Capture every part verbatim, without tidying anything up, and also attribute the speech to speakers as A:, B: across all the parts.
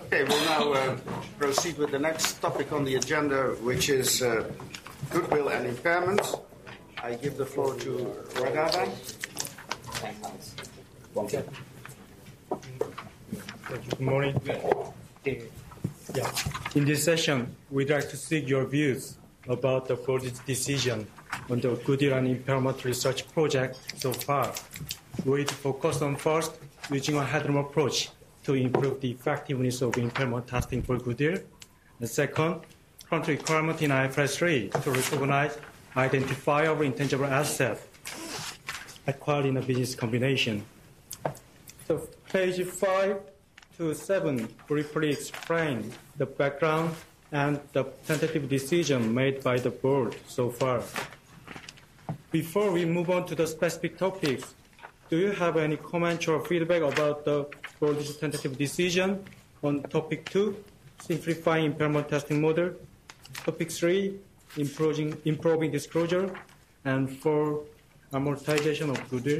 A: Okay, we'll now uh, proceed with the next topic on the agenda, which is uh, goodwill and impairments. I give the floor to Raghavan.
B: Good morning. Yeah. In this session, we'd like to seek your views about the board's decision on the goodwill and impairment research project so far. We'd focus on first using a head-on approach to improve the effectiveness of impairment testing for goodwill. The second, current requirement in I F R S three to recognize identifiable intangible assets acquired in a business combination. So page five to seven briefly explain the background and the tentative decision made by the board so far. Before we move on to the specific topics, do you have any comments or feedback about the board's tentative decision on topic two, simplifying impairment testing model, topic three, improving, improving disclosure, and four, amortization of goodwill?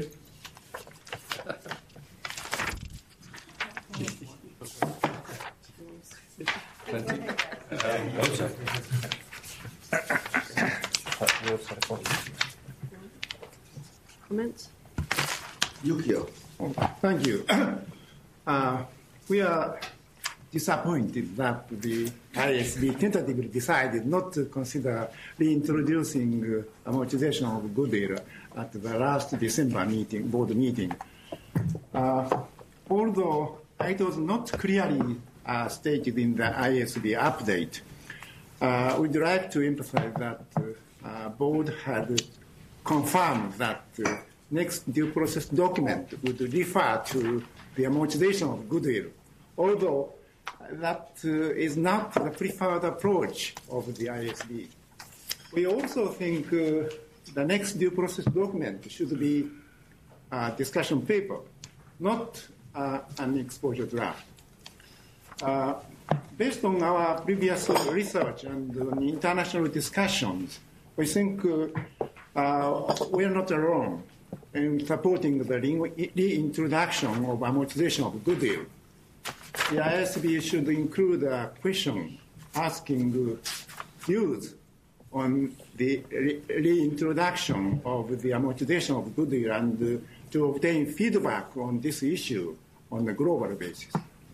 C: Comments?
D: Yukio. Thank you. Uh, we are disappointed that the I S B tentatively decided not to consider reintroducing uh, amortization of goodwill at the last December meeting, board meeting. Uh, although it was not clearly uh, stated in the I S B update, uh, we'd like to emphasize that uh, uh, board had confirmed that uh, next due process document would refer to the amortization of goodwill, although that uh, is not the preferred approach of the I S B. We also think uh, the next due process document should be a discussion paper, not uh, an exposure draft. Uh, based on our previous research and uh, international discussions, we think uh, uh, we are not alone in supporting the reintroduction of amortization of goodwill. The I S B should include a question asking views on the re- reintroduction of the amortization of goodwill and uh, to obtain feedback on this issue on a global basis.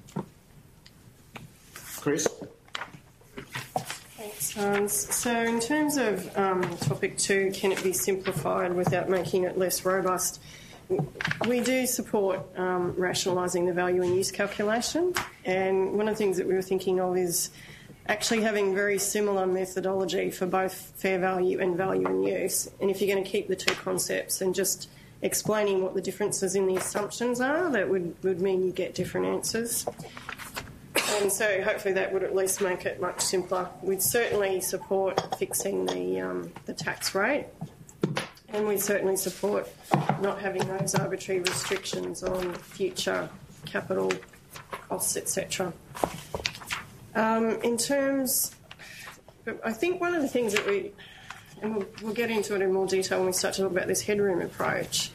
D: Chris?
C: Thanks, Hans. So in terms of um, topic two, can it be simplified without making it less robust? We do support um, rationalising the value and use calculation, and one of the things that we were thinking of is actually having very similar methodology for both fair value and value and use. And if you're going to keep the two concepts and just explaining what the differences in the assumptions are, that would, would mean you get different answers. And so hopefully that would at least make it much simpler. We'd certainly support fixing the, um, the tax rate, and we certainly support not having those arbitrary restrictions on future capital costs, et cetera. Um, in terms, I think one of the things that we, and we'll, we'll get into it in more detail when we start to talk about this headroom approach,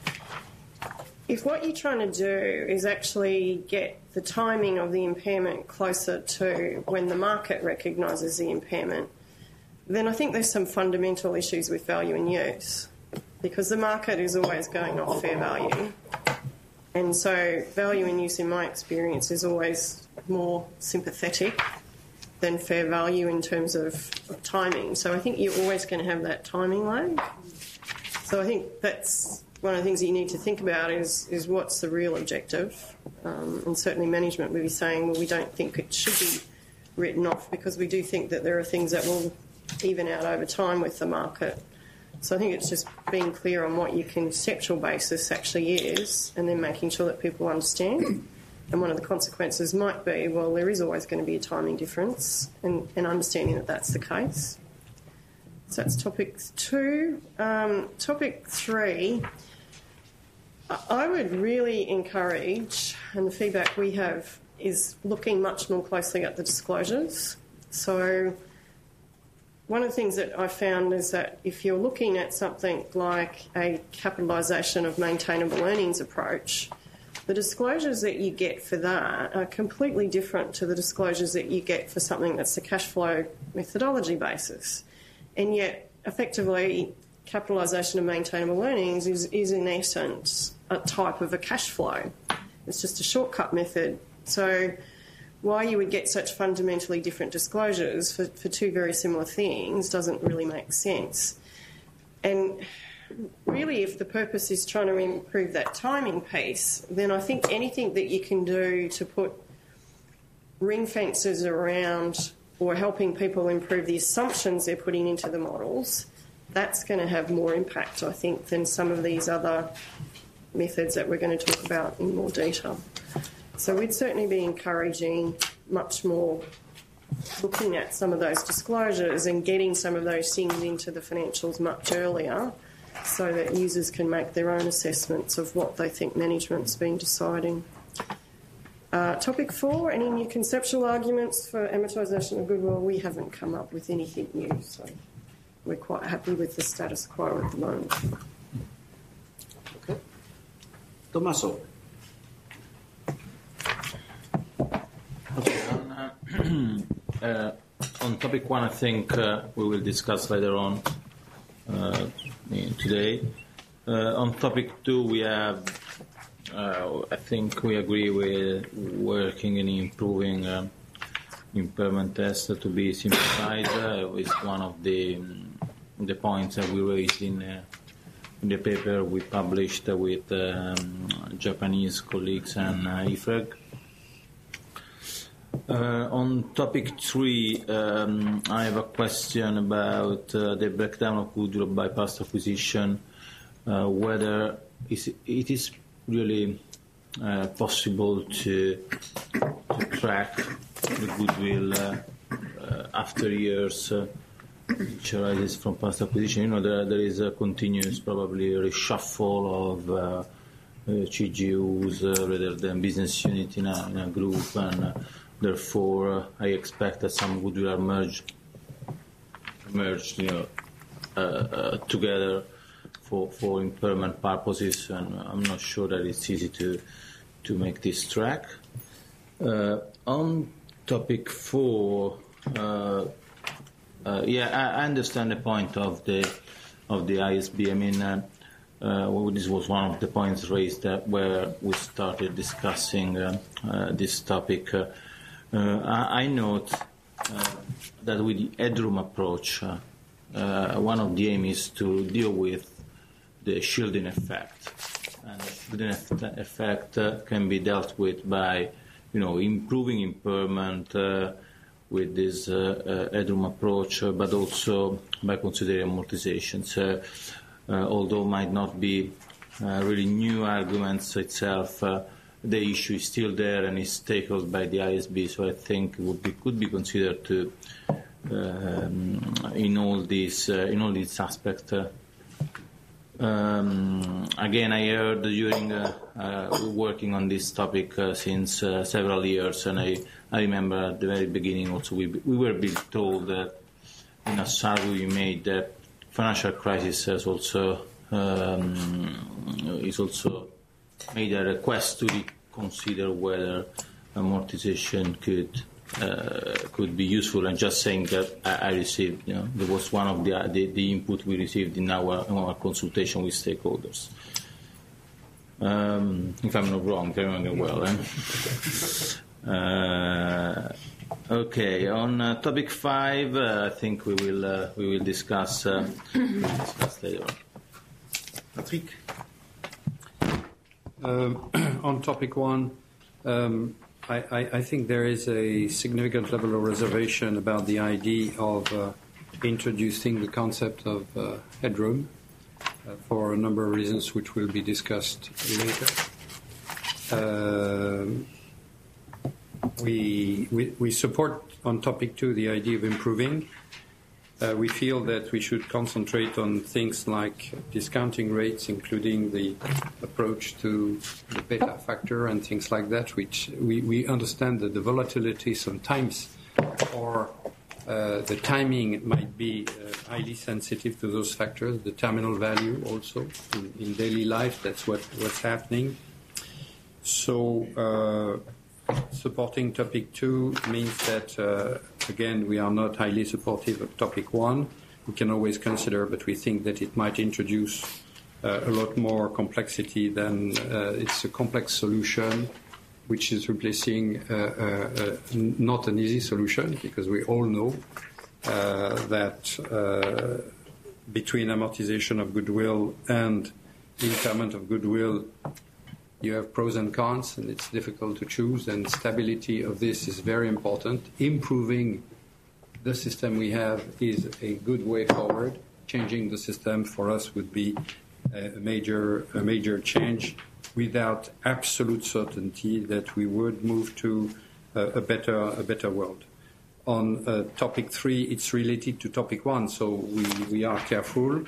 C: if what you're trying to do is actually get the timing of the impairment closer to when the market recognises the impairment, then I think there's some fundamental issues with value and use, because the market is always going off fair value. And so value and use, in my experience, is always more sympathetic than fair value in terms of, of timing. So I think you're always going to have that timing lag. So I think that's one of the things that you need to think about is, is what's the real objective. Um, and certainly management will be saying, well, we don't think it should be written off because we do think that there are things that will even out over time with the market. So I think it's just being clear on what your conceptual basis actually is and then making sure that people understand. And one of the consequences might be, well, there is always going to be a timing difference, and, and understanding that that's the case. So that's topic two. Um, topic three, I would really encourage, and the feedback we have is looking much more closely at the disclosures. So one of the things that I found is that if you're looking at something like a capitalisation of maintainable earnings approach, the disclosures that you get for that are completely different to the disclosures that you get for something that's a cash flow methodology basis. And yet, effectively, capitalisation of maintainable earnings is, is in essence a type of a cash flow. It's just a shortcut method. So why you would get such fundamentally different disclosures for, for two very similar things doesn't really make sense. And really, if the purpose is trying to improve that timing piece, then I think anything that you can do to put ring fences around or helping people improve the assumptions they're putting into the models, that's going to have more impact, I think, than some of these other methods that we're going to talk about in more detail. So we'd certainly be encouraging much more looking at some of those disclosures and getting some of those things into the financials much earlier so that users can make their own assessments of what they think management's been deciding. Uh, topic four, any new conceptual arguments for amortisation of goodwill? We haven't come up with anything new, so we're quite happy with the status quo at the moment.
A: Okay. Tommaso.
E: Okay, on, uh, uh, on topic one, I think uh, we will discuss later on uh, today. Uh, on topic two, we have, uh, I think we agree with working and improving uh, impairment test to be simplified. Uh, is one of the um, the points that we raised in, uh, in the paper we published uh, with um, Japanese colleagues and uh, I F R E G. Uh, on topic three, um, I have a question about uh, the breakdown of goodwill by past acquisition, uh, whether is, it is really uh, possible to, to track the goodwill uh, uh, after years uh, which arises from past acquisition. You know, there, there is a continuous probably reshuffle of uh, uh, C G Us uh, rather than business unit in a, in a group, and uh, therefore, uh, I expect that some goodwill are merged, merged, you know, uh, uh, together for for impairment purposes, and I'm not sure that it's easy to to make this track. Uh, on topic four, uh, uh, yeah, I, I understand the point of the of the I S B. I mean, uh, uh, well, this was one of the points raised uh, where we started discussing uh, uh, this topic. Uh, Uh, I, I note uh, that with the headroom approach, uh, uh, one of the aims is to deal with the shielding effect. And the shielding effect uh, can be dealt with by, you know, improving impairment uh, with this uh, uh, headroom approach, uh, but also by considering amortizations. Uh, uh, although might not be uh, really new arguments itself, uh, the issue is still there and is tackled by the I S B, so I think it would be, could be considered to um, in all these uh, in all these aspects. Uh, um, again, I heard during uh, uh, working on this topic uh, since uh, several years, and I, I remember at the very beginning also we we were being told that in a survey we made that financial crisis has also um, is also made a request to reconsider whether amortization could uh, could be useful. And just saying that I, I received, you know, there was one of the, the the input we received in our in our consultation with stakeholders. Um, if I'm not wrong, if I remember well. Eh? uh, okay, on uh, topic five, uh, I think we will uh, we will discuss uh, we'll discuss later on.
A: Patrick.
F: Um, on topic one, um, I, I, I think there is a significant level of reservation about the idea of uh, introducing the concept of uh, headroom uh, for a number of reasons which will be discussed later. Uh, we, we, we support on topic two the idea of improving. Uh, we feel that we should concentrate on things like discounting rates, including the approach to the beta factor and things like that, which we, we understand that the volatility sometimes or uh, the timing might be uh, highly sensitive to those factors, the terminal value also in, in daily life, that's what, what's happening. So uh, supporting topic two means that, uh, again, we are not highly supportive of topic one. We can always consider, but we think that it might introduce uh, a lot more complexity than uh, it's a complex solution, which is replacing uh, uh, uh, not an easy solution, because we all know uh, that uh, between amortization of goodwill and impairment of goodwill, you have pros and cons, and it's difficult to choose, and stability of this is very important. Improving the system we have is a good way forward. Changing the system for us would be a major, a major change without absolute certainty that we would move to a, a better, a better world. On uh, topic three, it's related to topic one, so we, we are careful.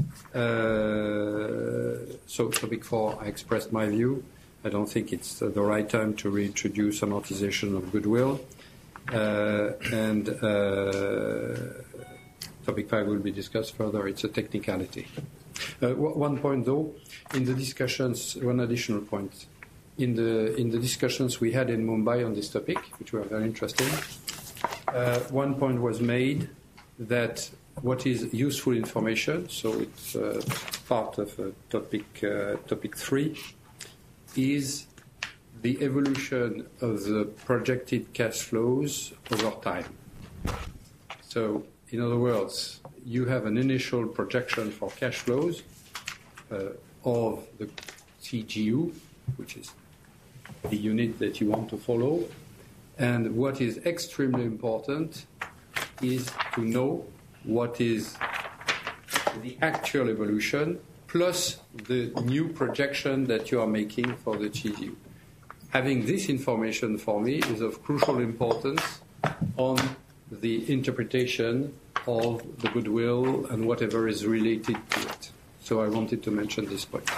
F: Uh, so topic four, I expressed my view. I don't think it's the right time to reintroduce amortization of goodwill. Uh, and uh, topic five will be discussed further. It's a technicality. Uh, one point, though, in the discussions, one additional point. In the in the discussions we had in Mumbai on this topic, which were very interesting, uh, one point was made that what is useful information, so it's uh, part of uh, topic uh, topic three, is the evolution of the projected cash flows over time. So, in other words, you have an initial projection for cash flows uh, of the C G U, which is the unit that you want to follow. And what is extremely important is to know what is the actual evolution plus the new projection that you are making for the C G U. Having this information for me is of crucial importance on the interpretation of the goodwill and whatever is related to it. So I wanted to mention this point.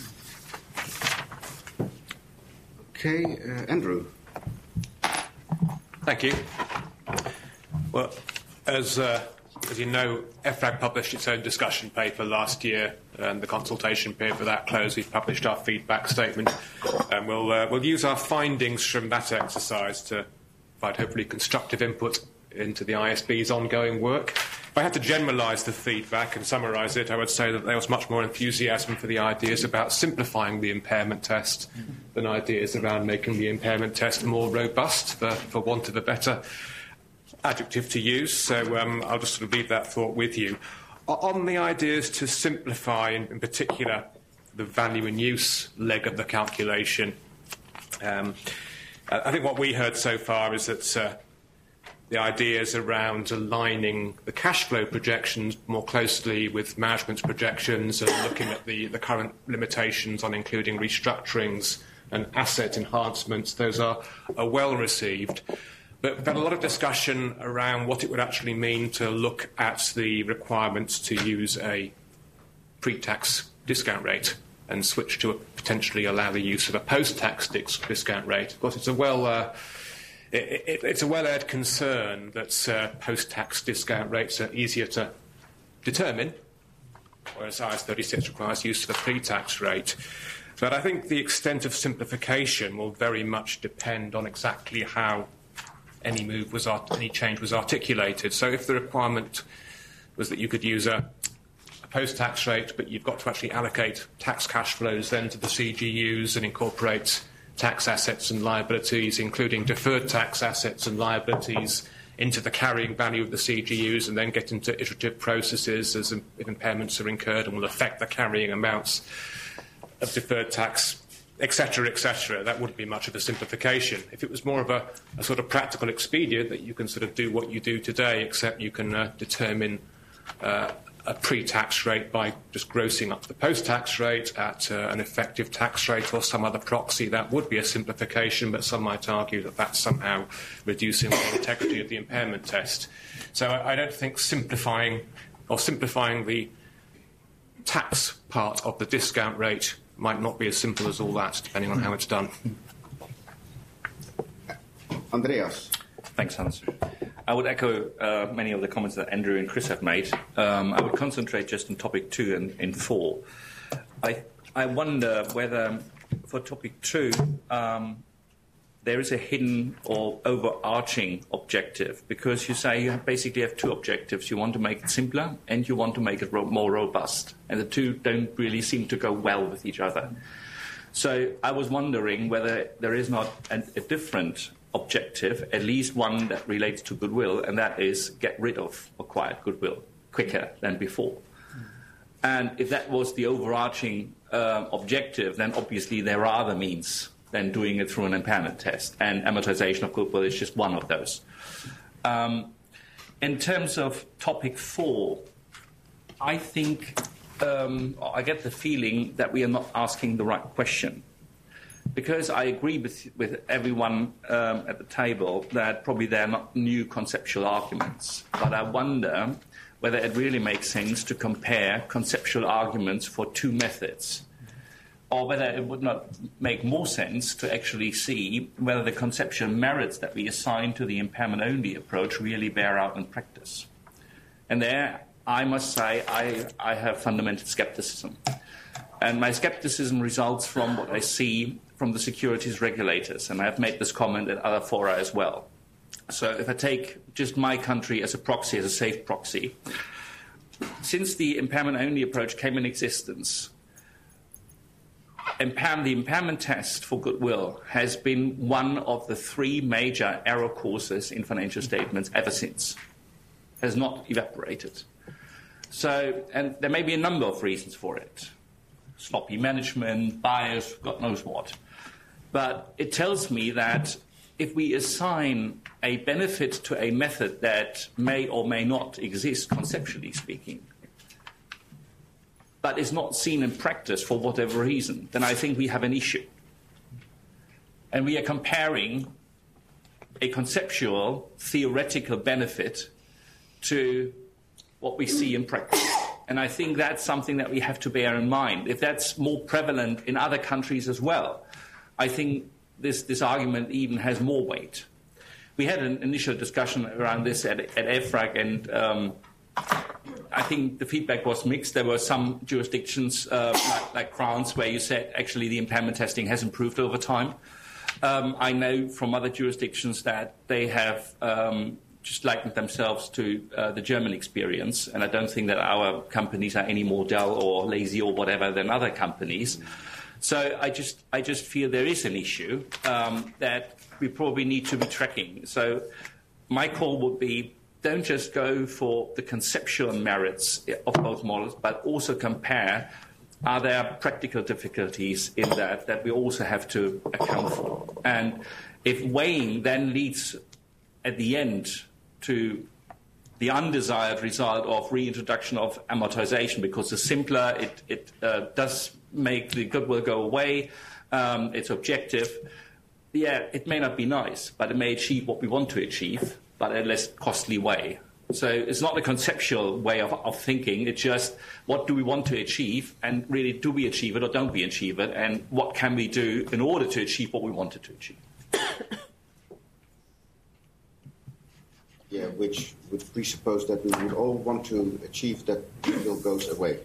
A: Okay, uh, Andrew.
G: Thank you. Well, as uh, as you know, E F R A G published its own discussion paper last year, and the consultation period for that closed. We've published our feedback statement, and we'll uh, we'll use our findings from that exercise to provide hopefully constructive input into the I S B's ongoing work. If I had to generalise the feedback and summarise it, I would say that there was much more enthusiasm for the ideas about simplifying the impairment test than ideas around making the impairment test more robust, for, for want of a better adjective to use. So um, I'll just sort of leave that thought with you. On the ideas to simplify, in, in particular, the value in use leg of the calculation, um, I think what we heard so far is that uh, the ideas around aligning the cash flow projections more closely with management's projections and looking at the, the current limitations on including restructurings and asset enhancements, those are, are well received. But we've had a lot of discussion around what it would actually mean to look at the requirements to use a pre-tax discount rate and switch to a, potentially allow the use of a post-tax discount rate. Of course, it's a well... Uh, It, it, it's a well-aired concern that uh, post-tax discount rates are easier to determine, whereas I S thirty-six requires use of a pre-tax rate. But I think the extent of simplification will very much depend on exactly how any move was, art- any change was articulated. So if the requirement was that you could use a, a post-tax rate, but you've got to actually allocate tax cash flows then to the C G Us and incorporate tax assets and liabilities, including deferred tax assets and liabilities, into the carrying value of the C G Us, and then get into iterative processes as if impairments are incurred and will affect the carrying amounts of deferred tax, et cetera, et cetera. That wouldn't be much of a simplification. If it was more of a, a sort of practical expedient that you can sort of do what you do today, except you can uh, determine uh, a pre-tax rate by just grossing up the post-tax rate at uh, an effective tax rate or some other proxy, that would be a simplification, but some might argue that that's somehow reducing the integrity of the impairment test. So I, I don't think simplifying or simplifying the tax part of the discount rate might not be as simple as all that, depending on how it's done.
A: Andreas.
H: Thanks, Hans. I would echo uh, many of the comments that Andrew and Chris have made. Um, I would concentrate just on topic two and, and four. I, I wonder whether for topic two, um, there is a hidden or overarching objective, because you say you have basically have two objectives. You want to make it simpler and you want to make it ro- more robust. And the two don't really seem to go well with each other. So I was wondering whether there is not an, a different objective, at least one that relates to goodwill, and that is get rid of acquired goodwill quicker than before. And if that was the overarching uh, objective, then obviously there are other means than doing it through an impairment test, and amortization of goodwill is just one of those. Um, in terms of topic four, I think um, I get the feeling that we are not asking the right question, because I agree with, with everyone um, at the table that probably they're not new conceptual arguments, but I wonder whether it really makes sense to compare conceptual arguments for two methods, or whether it would not make more sense to actually see whether the conceptual merits that we assign to the impairment-only approach really bear out in practice. And there, I must say, I, I have fundamental skepticism. And my skepticism results from what I see from the securities regulators, and I have made this comment at other fora as well. So if I take just my country as a proxy, as a safe proxy, since the impairment-only approach came in existence, Impairment, the impairment test for goodwill has been one of the three major error causes in financial statements ever since. It has not evaporated. So, and there may be a number of reasons for it. Sloppy management, bias, God knows what. But it tells me that if we assign a benefit to a method that may or may not exist, conceptually speaking, but is not seen in practice for whatever reason, then I think we have an issue. And we are comparing a conceptual, theoretical benefit to what we see in practice. And I think that's something that we have to bear in mind. If that's more prevalent in other countries as well, I think this, this argument even has more weight. We had an initial discussion around this at, at E F R A G, and um, I think the feedback was mixed. There were some jurisdictions, uh, like, like France, where you said actually the impairment testing has improved over time. Um, I know from other jurisdictions that they have um, just likened themselves to uh, the German experience, and I don't think that our companies are any more dull or lazy or whatever than other companies. So I just, I just feel there is an issue um, that we probably need to be tracking. So my call would be, don't just go for the conceptual merits of both models, but also compare, are there practical difficulties in that that we also have to account for? And if weighing then leads at the end to the undesired result of reintroduction of amortization, because the simpler it, it uh, does make the goodwill go away, um, it's objective, yeah, it may not be nice, but it may achieve what we want to achieve, but in a less costly way. So it's not a conceptual way of, of thinking, it's just what do we want to achieve, and really do we achieve it or don't we achieve it, and what can we do in order to achieve what we wanted to achieve.
A: Yeah, which would presuppose that we would all want to achieve that goodwill goes away,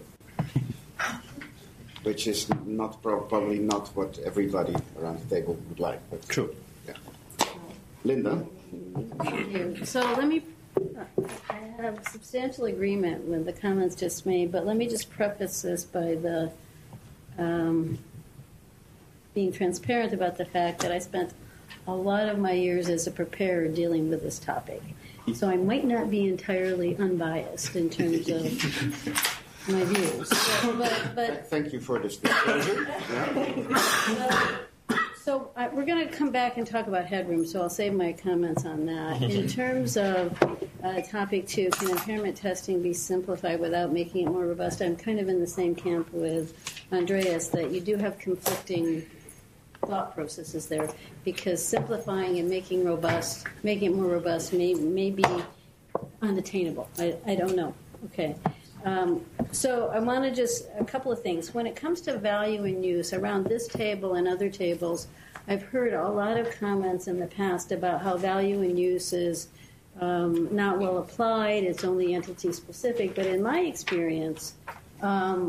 A: which is not pro- probably not what everybody around the table would like. But,
E: True.
A: Yeah. Linda?
I: Thank you. So let me, I have substantial agreement with the comments just made, but let me just preface this by the um, being transparent about the fact that I spent a lot of my years as a preparer dealing with this topic. So I might not be entirely unbiased in terms of my views. But, but, but
A: Thank you for this disclosure. Yeah.
I: So uh, we're going to come back and talk about headroom, so I'll save my comments on that. In terms of uh, topic two, can impairment testing be simplified without making it more robust? I'm kind of in the same camp with Andreas, that you do have conflicting thought processes there, because simplifying and making robust, making it more robust may, may be unattainable. I, I don't know. Okay. Um, so I want to just, a couple of things. When it comes to value and use, around this table and other tables, I've heard a lot of comments in the past about how value and use is um, not well applied, it's only entity specific, but in my experience, um,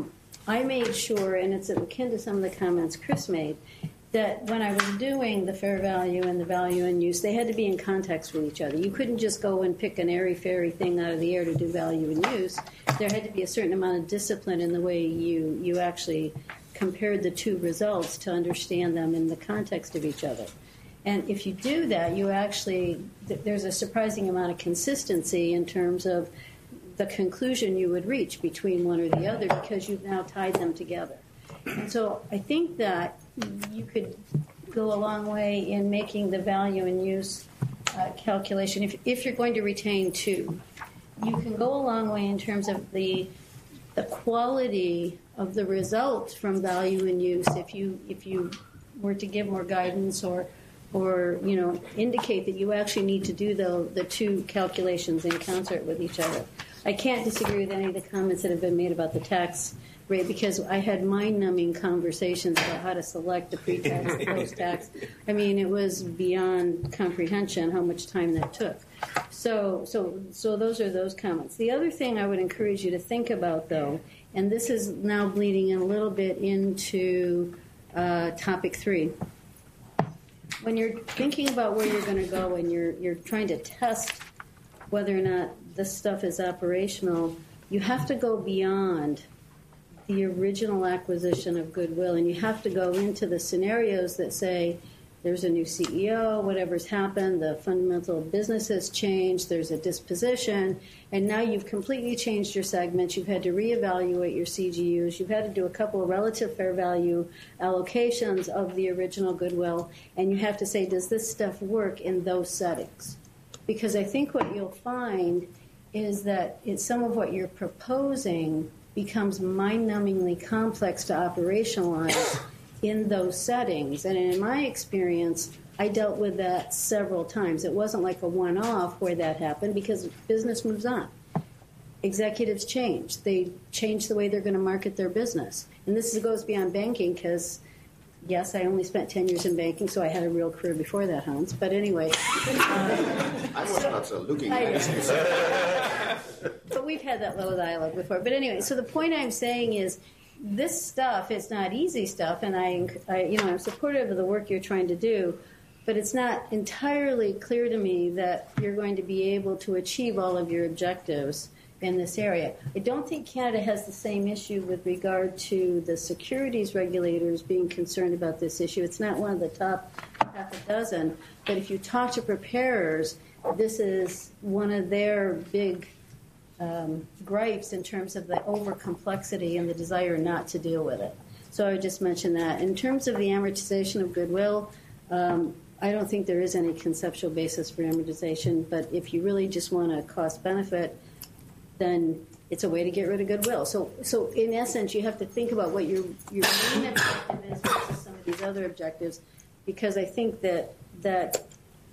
I: I made sure, and it's akin to some of the comments Chris made, that when I was doing the fair value and the value in use, they had to be in context with each other. You couldn't just go and pick an airy-fairy thing out of the air to do value in use. There had to be a certain amount of discipline in the way you, you actually compared the two results to understand them in the context of each other. And if you do that, you actually, there's a surprising amount of consistency in terms of the conclusion you would reach between one or the other because you've now tied them together. And so I think that you could go a long way in making the value and use uh, calculation. If, if you're going to retain two, you can go a long way in terms of the the quality of the results from value and use. If you if you were to give more guidance or or you know indicate that you actually need to do the the two calculations in concert with each other. I can't disagree with any of the comments that have been made about the tax rate because I had mind-numbing conversations about how to select the pre-tax, the post-tax. I mean, it was beyond comprehension how much time that took. So, so, so those are those comments. The other thing I would encourage you to think about, though, and this is now bleeding in a little bit into uh, topic three. When you're thinking about where you're going to go and you're you're trying to test whether or not this stuff is operational, you have to go beyond the original acquisition of goodwill, and you have to go into the scenarios that say there's a new C E O, whatever's happened, the fundamental business has changed, there's a disposition, and now you've completely changed your segments. You've had to reevaluate your C G Us. You've had to do a couple of relative fair value allocations of the original goodwill, and you have to say, does this stuff work in those settings? Because I think what you'll find is that it's some of what you're proposing becomes mind-numbingly complex to operationalize in those settings. And in my experience, I dealt with that several times. It wasn't like a one-off where that happened because business moves on. Executives change. They change the way they're going to market their business. And this goes beyond banking because, yes, I only spent ten years in banking, so I had a real career before that, Hans. But anyway.
A: Uh, I was not uh, looking at it.
I: But we've had that little dialogue before. But anyway, so the point I'm saying is this stuff is not easy stuff, and I, I, you know, I'm supportive of the work you're trying to do, but it's not entirely clear to me that you're going to be able to achieve all of your objectives in this area. I don't think Canada has the same issue with regard to the securities regulators being concerned about this issue. It's not one of the top half a dozen, but if you talk to preparers, this is one of their big um, gripes in terms of the over-complexity and the desire not to deal with it. So I would just mention that. In terms of the amortization of goodwill, um, I don't think there is any conceptual basis for amortization, but if you really just want a cost-benefit, then it's a way to get rid of goodwill. So, so in essence, you have to think about what your your main objective is versus some of these other objectives, because I think that that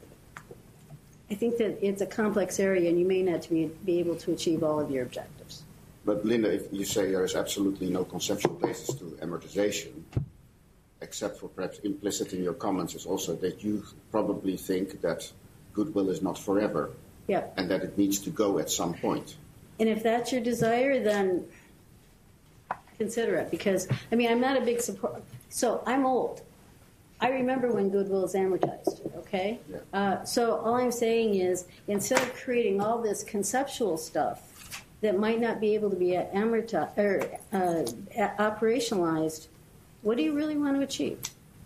I: I think that it's a complex area, and you may not be be able to achieve all of your objectives.
A: But Linda, if you say there is absolutely no conceptual basis to amortization, except for perhaps implicit in your comments is also that you probably think that goodwill is not forever,
I: yeah,
A: and that it needs to go at some point.
I: And if that's your desire, then consider it. Because, I mean, I'm not a big support. So I'm old. I remember when goodwill is amortized, okay?
A: Yeah.
I: Uh, so all I'm saying is instead of creating all this conceptual stuff that might not be able to be amortized or uh, operationalized, what do you really want to achieve?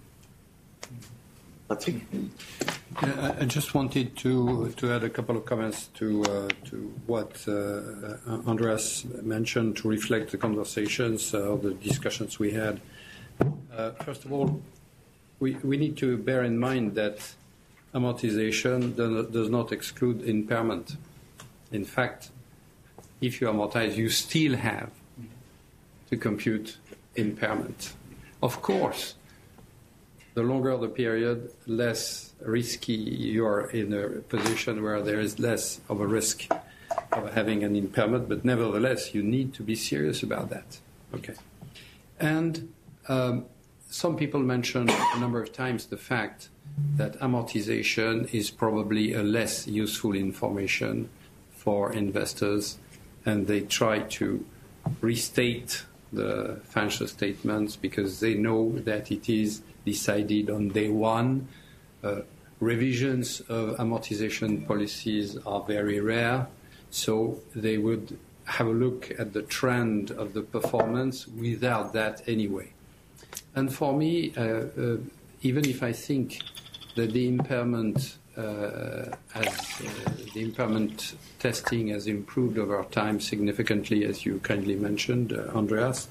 A: Patrick?
F: Yeah, I just wanted to to add a couple of comments to uh, to what uh, Andreas mentioned to reflect the conversations uh, or the discussions we had. Uh, first of all, we we need to bear in mind that amortization does not exclude impairment. In fact, if you amortize, you still have to compute impairment. Of course, the longer the period, less risky you are in a position where there is less of a risk of having an impairment, but nevertheless, you need to be serious about that. Okay. And um, some people mentioned a number of times the fact that amortization is probably a less useful information for investors, and they try to restate the financial statements because they know that it is decided on day one. Uh, revisions of amortization policies are very rare, so they would have a look at the trend of the performance without that anyway. And for me, uh, uh, even if I think that the impairment uh, has, uh, the impairment testing has improved over time significantly, as you kindly mentioned, uh, Andreas,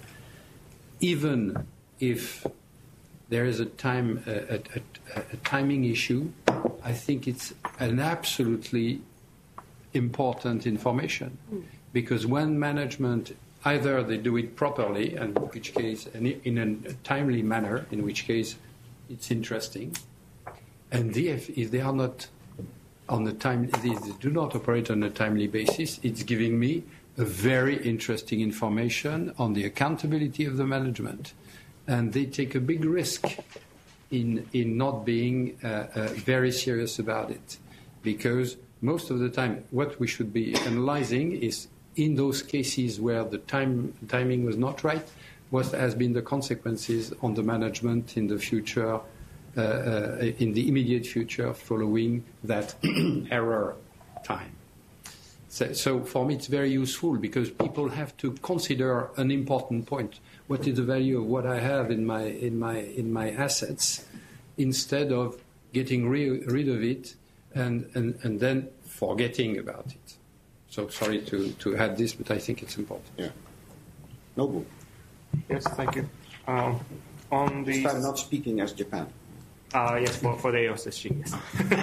F: even if there is a time a, a, a timing issue, I think it's an absolutely important information. Mm. Because when management, either they do it properly, and in which case, in a timely manner, in which case it's interesting, and if, if they are not on the time, they do not operate on a timely basis, it's giving me a very interesting information on the accountability of the management, and they take a big risk in in not being uh, uh, very serious about it, because most of the time, what we should be analyzing is, in those cases where the time, timing was not right, what has been the consequences on the management in the future, uh, uh, in the immediate future following that error time. So, so for me, it's very useful because people have to consider an important point: what is the value of what I have in my in my in my assets, instead of getting re- rid of it and, and and then forgetting about it. So sorry to, to add this, but I think it's important.
A: Yeah. Noble.
J: Yes, thank you. Um, on the
A: Start not speaking as Japan.
J: Uh, yes, for, for the A O S S G, yes.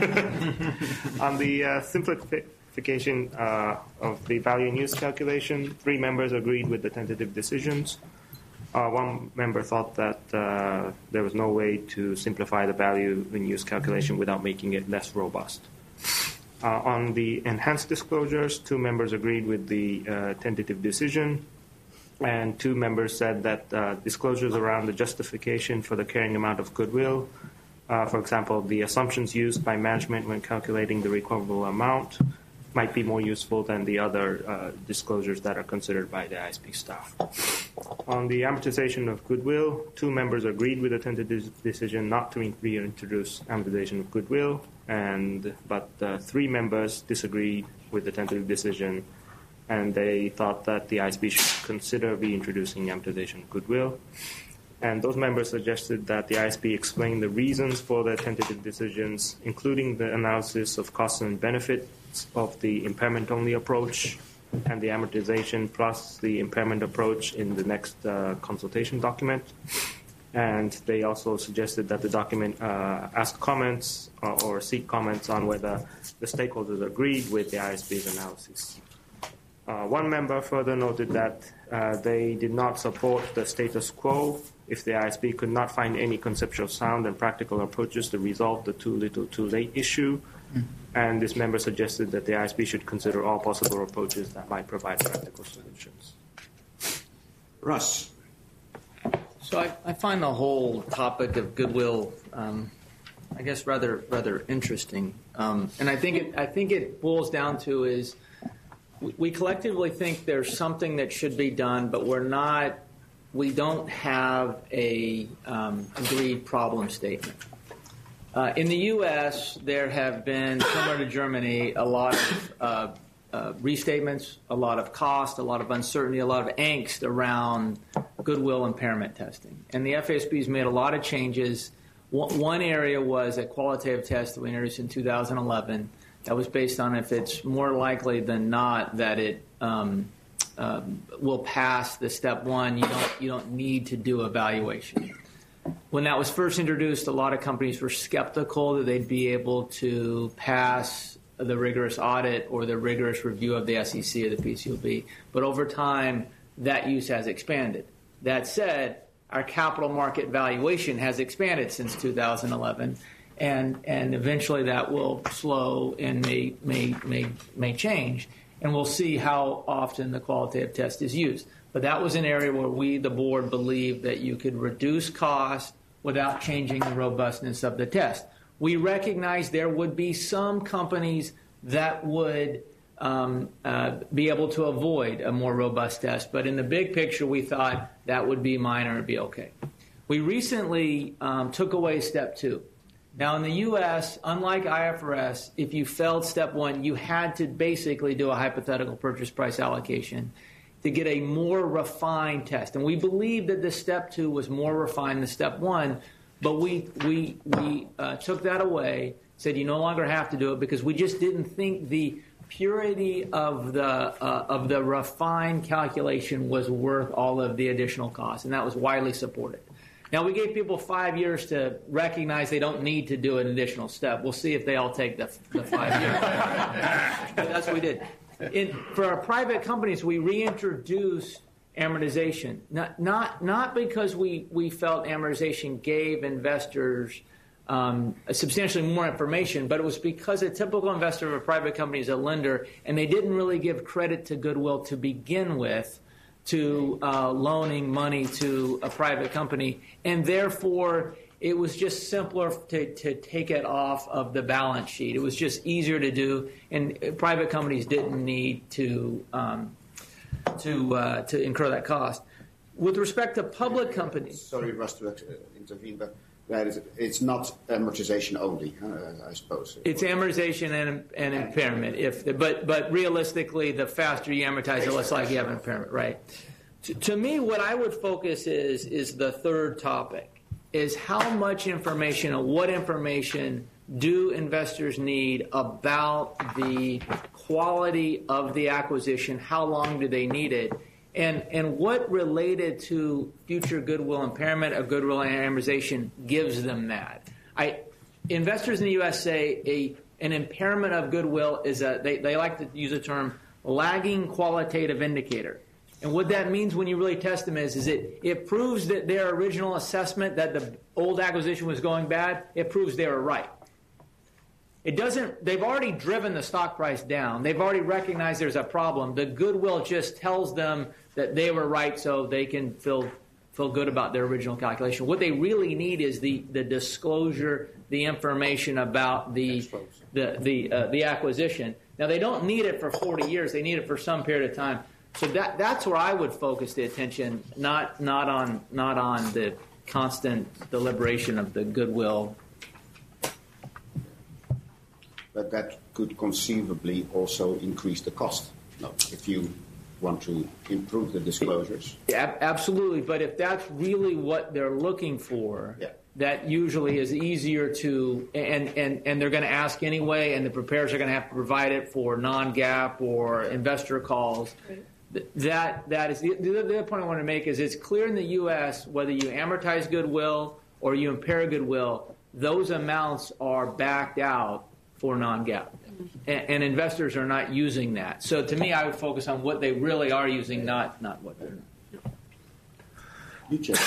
J: On the uh, simplification uh, of the value and use calculation, three members agreed with the tentative decisions. Uh, one member thought that uh, there was no way to simplify the value and use calculation without making it less robust. Uh, on the enhanced disclosures, two members agreed with the uh, tentative decision, and two members said that uh, disclosures around the justification for the carrying amount of goodwill, uh, for example, the assumptions used by management when calculating the recoverable amount, might be more useful than the other uh, disclosures that are considered by the I S B staff. On the amortization of goodwill, two members agreed with the tentative decision not to reintroduce amortization of goodwill, and but uh, three members disagreed with the tentative decision, and they thought that the I S B should consider reintroducing amortization of goodwill. And those members suggested that the I S B explain the reasons for the tentative decisions, including the analysis of costs and benefits of the impairment-only approach and the amortization plus the impairment approach in the next uh, consultation document. And they also suggested that the document uh, ask comments or, or seek comments on whether the stakeholders agreed with the I S B's analysis. Uh, one member further noted that uh, they did not support the status quo if the I S B could not find any conceptual sound and practical approaches to resolve the too little too late issue. Mm. And this member suggested that the I S B should consider all possible approaches that might provide practical solutions.
A: Russ.
K: So I, I find the whole topic of goodwill, um, I guess, rather rather interesting, um, and I think it I think it boils down to is we, we collectively think there's something that should be done, but we're not. We don't have a um, agreed problem statement. Uh, in the U S, there have been, similar to Germany, a lot of uh, uh, restatements, a lot of cost, a lot of uncertainty, a lot of angst around goodwill impairment testing. And the F A S B has made a lot of changes. One area was a qualitative test that we introduced in two thousand eleven that was based on if it's more likely than not that it um, uh, will pass the step one, you don't, you don't need to do evaluation. When that was first introduced, a lot of companies were skeptical that they'd be able to pass the rigorous audit or the rigorous review of the S E C or the P C O B. But over time, that use has expanded. That said, our capital market valuation has expanded since two thousand eleven, and and eventually that will slow and may may may may change, and we'll see how often the qualitative test is used. But that was an area where we, the board, believed that you could reduce cost without changing the robustness of the test. We recognize there would be some companies that would um, uh, be able to avoid a more robust test. But in the big picture, we thought that would be minor and be okay. We recently um, took away step two. Now, in the U S, unlike I F R S, if you failed step one, you had to basically do a hypothetical purchase price allocation to get a more refined test. And we believe that the step two was more refined than step one, but we, we, we uh, took that away, said you no longer have to do it because we just didn't think the purity of the, uh, of the refined calculation was worth all of the additional costs, and that was widely supported. Now, we gave people five years to recognize they don't need to do an additional step. We'll see if they all take the, the five years. But that's what we did. In, for our private companies, we reintroduced amortization, not, not, not because we, we felt amortization gave investors um, substantially more information, but it was because a typical investor of a private company is a lender, and they didn't really give credit to goodwill to begin with, to uh, loaning money to a private company, and therefore it was just simpler to, to take it off of the balance sheet. It was just easier to do, and private companies didn't need to um, to uh, to incur that cost. With respect to public companies,
A: sorry, Russ, to intervene, but that is, it's not amortization only, uh, I suppose.
K: It's amortization and, and impairment. If the, but but realistically, the faster you amortize, the less likely you have an impairment, right? To, to me, what I would focus is is the third topic: is how much information and what information do investors need about the quality of the acquisition? How long do they need it? And and what related to future goodwill impairment or goodwill amortization gives them that? I investors in the U S say a an impairment of goodwill is a they, they like to use the term lagging qualitative indicator. And what that means when you really test them is, is it, it proves that their original assessment that the old acquisition was going bad, it proves they were right. It doesn't, they've already driven the stock price down. They've already recognized there's a problem. The goodwill just tells them that they were right so they can feel feel good about their original calculation. What they really need is the, the disclosure, the information about the the the, uh, the acquisition. Now, they don't need it for forty years. They need it for some period of time. So that that's where I would focus the attention, not not on not on the constant deliberation of the goodwill.
A: But that could conceivably also increase the cost. No, if you want to improve the disclosures.
K: Yeah, absolutely. But if that's really what they're looking for,
A: yeah.
K: that usually is easier to, and, and, and they're going to ask anyway, and the preparers are going to have to provide it for non-GAAP or investor calls. Right. That that is the, the other point I want to make is it's clear in the U S whether you amortize goodwill or you impair goodwill, those amounts are backed out for non-GAAP, and, and investors are not using that. So to me, I would focus on what they really are using, not not what they're not.
A: You check.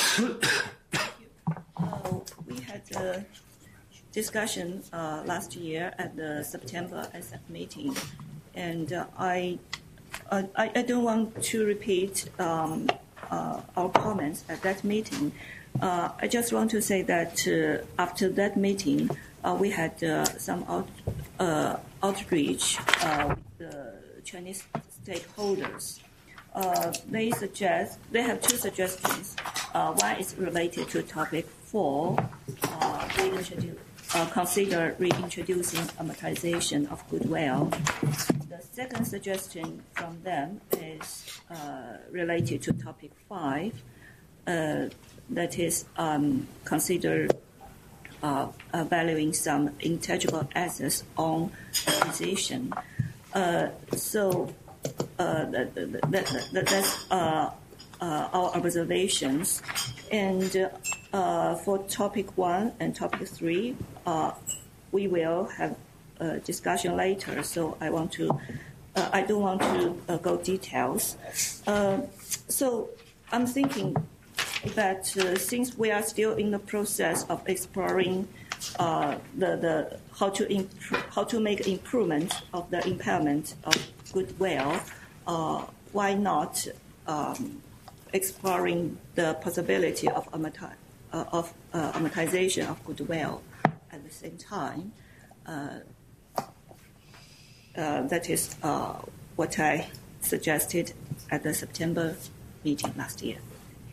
L: Uh, we had a discussion uh, last year at the September S F meeting, and uh, I, I I don't want to repeat um, uh, our comments at that meeting. Uh, I just want to say that uh, after that meeting, uh, we had uh, some out, uh, outreach uh, with the Chinese stakeholders. Uh, they suggest they have two suggestions. Uh, one is related to topic four. Uh, reintroduce, uh, consider reintroducing amortization of goodwill. The second suggestion from them is uh, related to topic five. Uh, that is, um, consider uh, uh, valuing some intangible assets on acquisition. Uh, so. Uh, that, that, that, that, that's uh, uh, our observations. And uh, for topic one and topic three, uh, we will have a discussion later. So I want to, uh, I don't want to uh, go details. Uh, so I'm thinking that uh, since we are still in the process of exploring uh, the the how to improve, how to make improvement of the impairment of goodwill, uh, why not um, exploring the possibility of, amorti- uh, of uh, amortization of goodwill at the same time? Uh, uh, that is uh, what I suggested at the September meeting last year.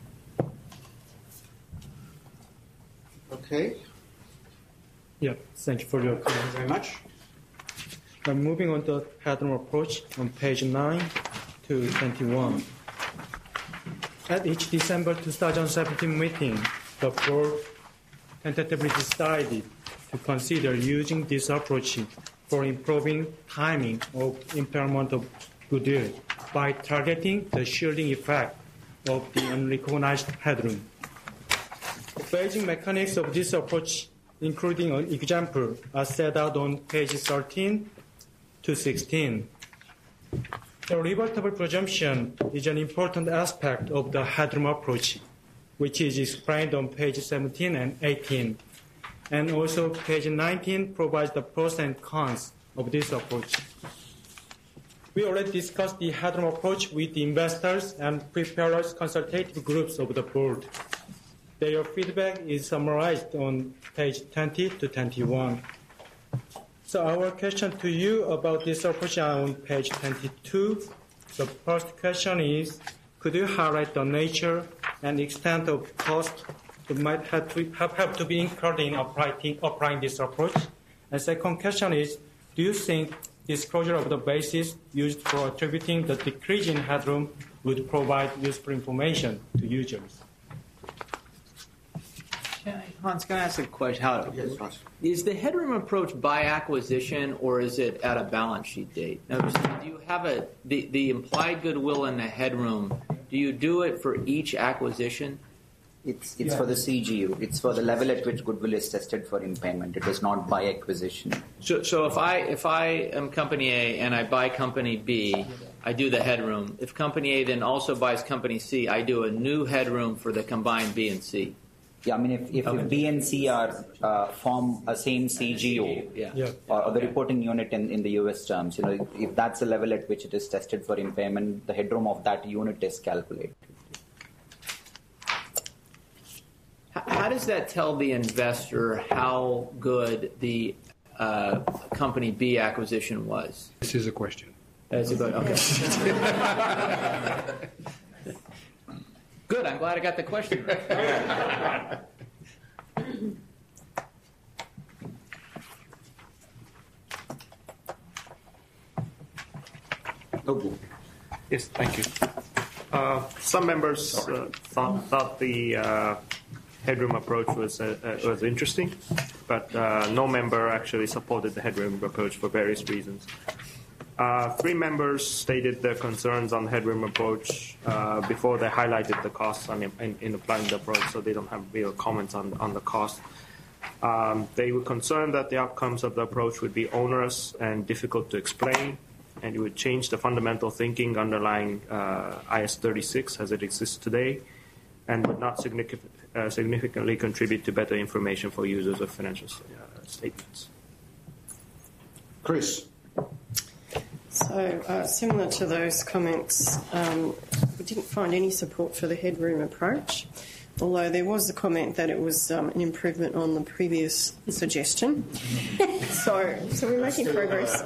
A: Okay.
B: Yeah, thank you for your comment.
A: Thank you very much.
B: Now moving on to headroom approach on page nine to twenty-one. At each December twenty seventeen meeting, the board tentatively decided to consider using this approach for improving timing of impairment of goodwill by targeting the shielding effect of the unrecognized headroom. The basic mechanics of this approach, including an example, are set out on pages thirteen to sixteen. The rebuttable presumption is an important aspect of the headroom approach, which is explained on page seventeen and eighteen. And also page nineteen provides the pros and cons of this approach. We already discussed the headroom approach with the investors and preparers consultative groups of the board. Their feedback is summarized on page twenty to twenty-one. So our question to you about this approach are on page twenty-two. The first question is, could you highlight the nature and extent of cost that might have to, have, have to be incurred in applying, applying this approach? And second question is, do you think disclosure of the basis used for attributing the decrease in headroom would provide useful information to users?
K: Hans, can I ask a question? How,
A: Yes, Hans.
K: is the headroom approach by acquisition or is it at a balance sheet date? Now, do you have a the, the implied goodwill in the headroom? Do you do it for each acquisition?
M: It's it's yeah. for the C G U. It's for the level at which goodwill is tested for impairment. It is not by acquisition.
K: So, so if I if I am Company A and I buy Company B, I do the headroom. If Company A then also buys Company C, I do a new headroom for the combined B and C.
M: Yeah, I mean, if, if, okay. if B and C are uh, form a same C G O,
K: yeah.
B: Yeah.
M: or, or the reporting unit in, in the U S terms, you know, if, if that's the level at which it is tested for impairment, the headroom of that unit is calculated.
K: How, how does that tell the investor how good the uh, Company B acquisition was?
F: This is a question.
K: That's a good. Okay. Good. I'm glad I got the question right.
J: Yes, thank you. Uh, some members uh, thought, thought the uh, headroom approach was uh, uh, was interesting, but uh, no member actually supported the headroom approach for various reasons. Uh, three members stated their concerns on the headroom approach uh, before they highlighted the costs on, in, in applying the approach, so they don't have real comments on, on the cost. Um, they were concerned that the outcomes of the approach would be onerous and difficult to explain, and it would change the fundamental thinking underlying uh, I S thirty-six as it exists today, and would not significant, uh, significantly contribute to better information for users of financial uh, statements.
A: Chris.
C: So, uh, similar to those comments, um, we didn't find any support for the headroom approach, although there was a comment that it was um, an improvement on the previous suggestion. so, so we're making progress.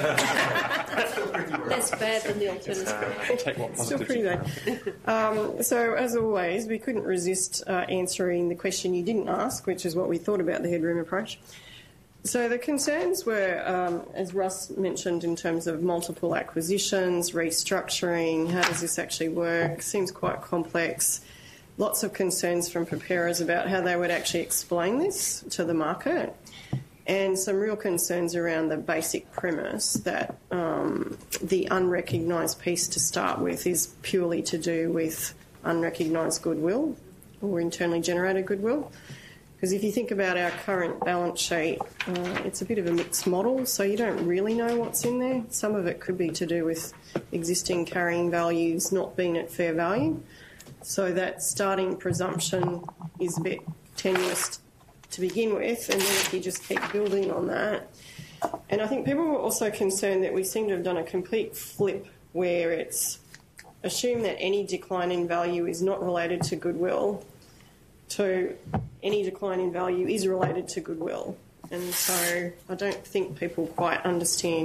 I: Less bad than the alternative.
C: Still pretty bad. Um, so, as always, we couldn't resist uh, answering the question you didn't ask, which is what we thought about the headroom approach. So the concerns were, um, as Russ mentioned, in terms of multiple acquisitions, restructuring, how does this actually work? Seems quite complex. Lots of concerns from preparers about how they would actually explain this to the market, and some real concerns around the basic premise that um, the unrecognised piece to start with is purely to do with unrecognised goodwill or internally generated goodwill. Because if you think about our current balance sheet, uh, it's a bit of a mixed model, so you don't really know what's in there. Some of it could be to do with existing carrying values not being at fair value. So that starting presumption is a bit tenuous to begin with, and then if you just keep building on that. And I think people were also concerned that we seem to have done a complete flip where it's assumed that any decline in value is not related to goodwill, to any decline in value is related to goodwill. And so I don't think people quite understand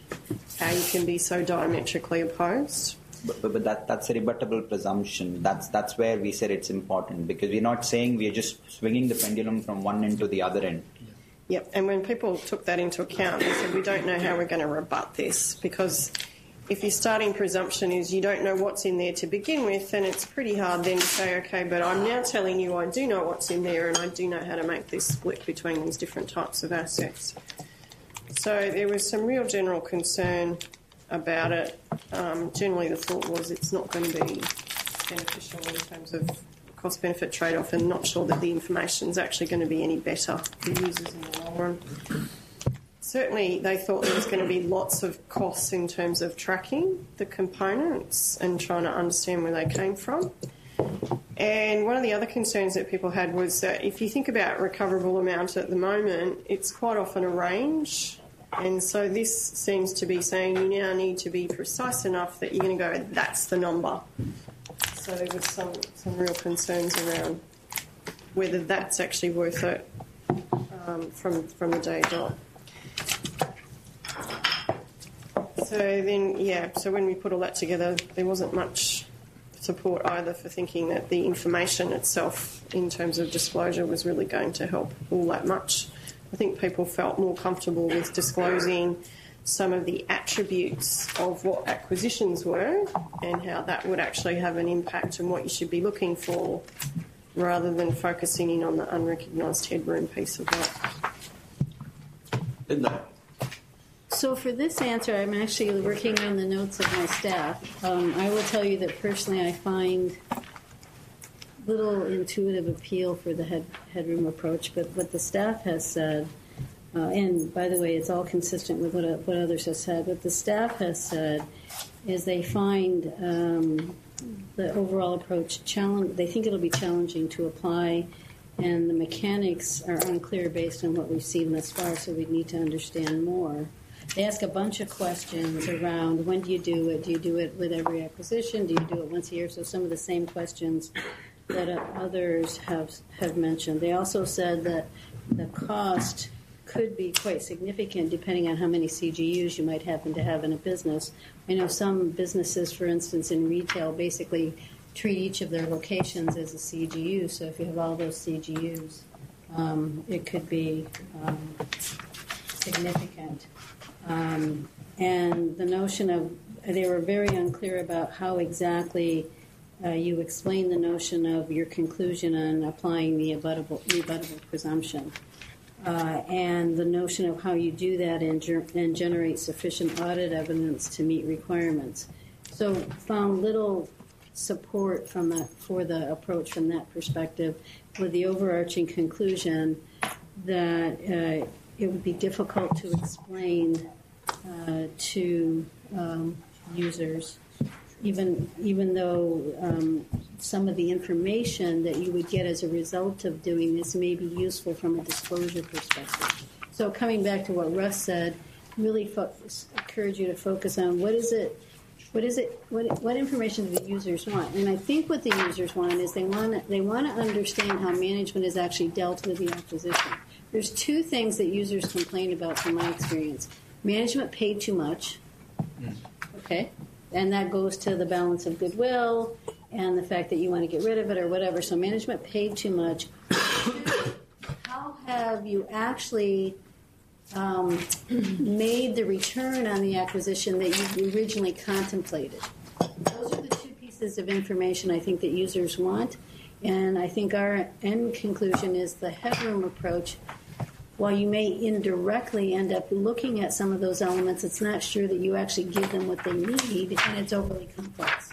C: how you can be so diametrically opposed.
M: But, but, but that, that's a rebuttable presumption. That's that's where we said it's important, because we're not saying we're just swinging the pendulum from one end to the other end.
C: Yep, and when people took that into account, they said, we don't know how we're going to rebut this, because if your starting presumption is you don't know what's in there to begin with, then it's pretty hard then to say, okay, but I'm now telling you I do know what's in there and I do know how to make this split between these different types of assets. So there was some real general concern about it. Um, generally the thought was it's not going to be beneficial in terms of cost-benefit trade-off, and not sure that the information is actually going to be any better for users in the long run. Certainly they thought there was going to be lots of costs in terms of tracking the components and trying to understand where they came from. And one of the other concerns that people had was that if you think about recoverable amount at the moment, it's quite often a range. And so this seems to be saying you now need to be precise enough that you're going to go, that's the number. So there was some, some real concerns around whether that's actually worth it um, from, from the day dot. So then, yeah, so when we put all that together, there wasn't much support either for thinking that the information itself in terms of disclosure was really going to help all that much. I think people felt more comfortable with disclosing some of the attributes of what acquisitions were and how that would actually have an impact on what you should be looking for, rather than focusing in on the unrecognised headroom piece of that.
M: Linda.
I: So for this answer, I'm actually working on the notes of my staff. Um, I will tell you that personally I find little intuitive appeal for the head, headroom approach, but what the staff has said, uh, and by the way, it's all consistent with what, uh, what others have said, what the staff has said is they find um, the overall approach challenge. They think it'll be challenging to apply, and the mechanics are unclear based on what we've seen thus far, so we need to understand more. They ask a bunch of questions around when do you do it? Do you do it with every acquisition? Do you do it once a year? So some of the same questions that others have have mentioned. They also said that the cost could be quite significant depending on how many C G Us you might happen to have in a business. I know some businesses, for instance, in retail, basically treat each of their locations as a C G U. So if you have all those C G Us, um, it could be um, significant. Um, and the notion of, they were very unclear about how exactly uh, you explain the notion of your conclusion on applying the rebuttable, rebuttable presumption. Uh, and the notion of how you do that and, ger- and generate sufficient audit evidence to meet requirements. So found little support from the, for the approach from that perspective, with the overarching conclusion that uh, it would be difficult to explain uh, to um, users, even even though um, some of the information that you would get as a result of doing this may be useful from a disclosure perspective. So coming back to what Russ said, really fo- encourage you to focus on what is it, what is it, what what information do the users want? And I think what the users want is they want they want to understand how management has actually dealt with the acquisition. There's two things that users complain about from my experience. Management paid too much, okay, and that goes to the balance of goodwill and the fact that you want to get rid of it or whatever. So management paid too much. How have you actually um, made the return on the acquisition that you originally contemplated? Those are the two pieces of information I think that users want. And I think our end conclusion is the headroom approach. While you may indirectly end up looking at some of those elements, it's not sure that you actually give them what they need, and it's overly complex.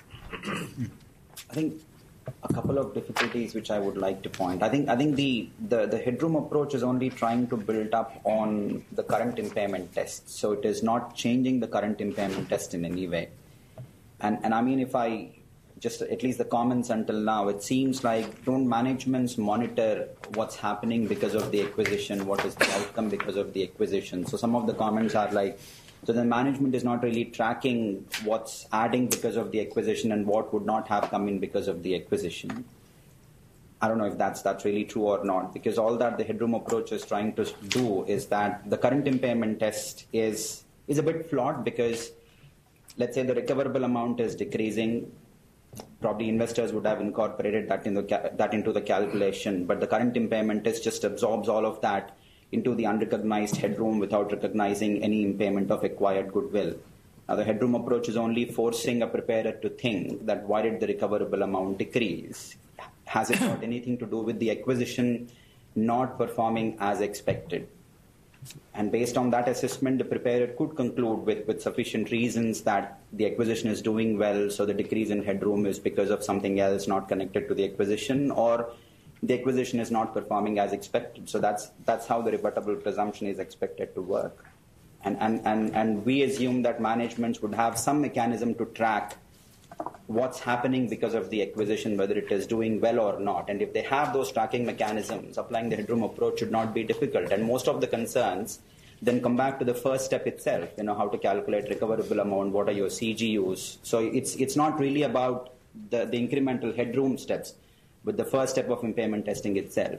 M: I think a couple of difficulties which I would like to point. I think I think the, the, the headroom approach is only trying to build up on the current impairment test. So it is not changing the current impairment test in any way. And and I mean, if I just at least the comments until now, it seems like don't managements monitor what's happening because of the acquisition, what is the outcome because of the acquisition. So some of the comments are like, so the management is not really tracking what's adding because of the acquisition and what would not have come in because of the acquisition. I don't know if that's that's really true or not, because all that the headroom approach is trying to do is that the current impairment test is is a bit flawed because, let's say, the recoverable amount is decreasing. Probably investors would have incorporated that, in the ca- that into the calculation, but the current impairment test just absorbs all of that into the unrecognized headroom without recognizing any impairment of acquired goodwill. Now, the headroom approach is only forcing a preparer to think that why did the recoverable amount decrease? Has it got anything to do with the acquisition not performing as expected? And based on that assessment, the preparer could conclude with, with sufficient reasons that the acquisition is doing well, so the decrease in headroom is because of something else not connected to the acquisition, or the acquisition is not performing as expected. So that's that's how the rebuttable presumption is expected to work. And, and, and, and we assume that managements would have some mechanism to track what's happening because of the acquisition, whether it is doing well or not. And if they have those tracking mechanisms, applying the headroom approach should not be difficult. And most of the concerns then come back to the first step itself, you know, how to calculate recoverable amount, what are your C G Us. So it's it's not really about the, the incremental headroom steps, but the first step of impairment testing itself.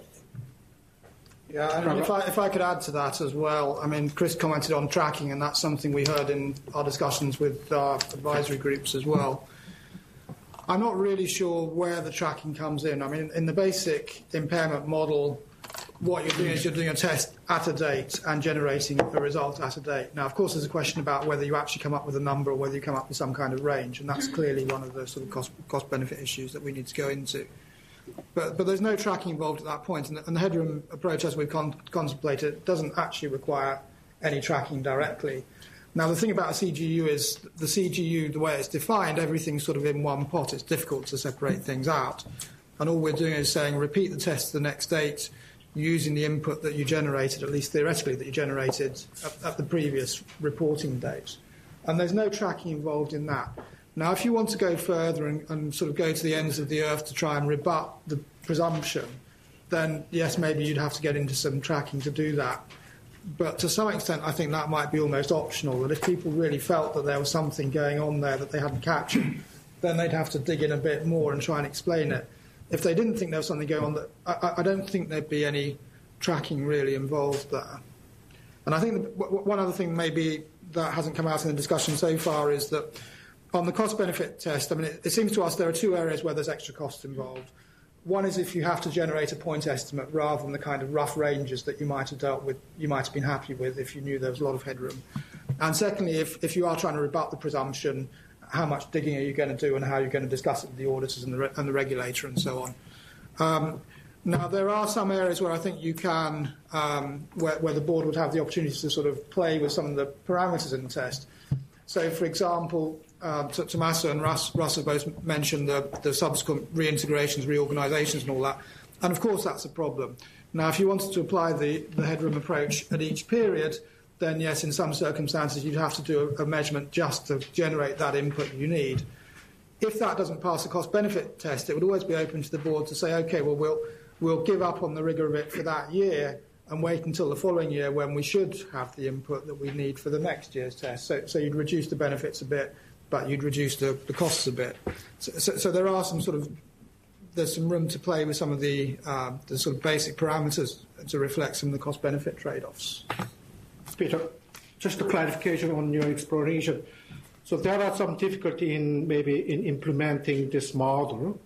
N: Yeah, and if I, if I could add to that as well, I mean, Chris commented on tracking, and that's something we heard in our discussions with our advisory groups as well. I'm not really sure where the tracking comes in. I mean, in the basic impairment model, what you're doing is you're doing a test at a date and generating a result at a date. Now, of course, there's a question about whether you actually come up with a number or whether you come up with some kind of range, and that's clearly one of the sort of cost, cost-benefit issues that we need to go into. But, but there's no tracking involved at that point, and the, and the headroom approach, as we've con- contemplated, doesn't actually require any tracking directly. Now, the thing about a C G U is the C G U, the way it's defined, everything's sort of in one pot. It's difficult to separate things out. And all we're doing is saying repeat the test the next date using the input that you generated, at least theoretically, that you generated at, at the previous reporting date. And there's no tracking involved in that. Now, if you want to go further and, and sort of go to the ends of the earth to try and rebut the presumption, then yes, maybe you'd have to get into some tracking to do that. But to some extent, I think that might be almost optional, that if people really felt that there was something going on there that they hadn't captured, then they'd have to dig in a bit more and try and explain it. If they didn't think there was something going on, that I, I don't think there'd be any tracking really involved there. And I think the, one other thing maybe that hasn't come out in the discussion so far is that on the cost-benefit test, I mean, it, it seems to us there are two areas where there's extra costs involved. One is if you have to generate a point estimate rather than the kind of rough ranges that you might have dealt with, you might have been happy with if you knew there was a lot of headroom. And secondly, if, if you are trying to rebut the presumption, how much digging are you going to do and how you're going to discuss it with the auditors and the, re- and the regulator and so on. Um, now, there are some areas where I think you can, um, where, where the board would have the opportunity to sort of play with some of the parameters in the test. So, for example, uh, Tommaso and Russ, Russ have both mentioned the, the subsequent reintegrations, reorganisations and all that. And, of course, that's a problem. Now, if you wanted to apply the, the headroom approach at each period, then, yes, in some circumstances, you'd have to do a, a measurement just to generate that input you need. If that doesn't pass the cost-benefit test, it would always be open to the board to say, OK, well, we'll, we'll give up on the rigour of it for that year and wait until the following year when we should have the input that we need for the next year's test. So, so you'd reduce the benefits a bit, but you'd reduce the, the costs a bit. So, so, so there are some sort of, there's some room to play with some of the, uh, the sort of basic parameters to reflect some of the cost-benefit trade-offs.
O: Peter, just a clarification on your explanation. So there are some difficulty in maybe in implementing this model,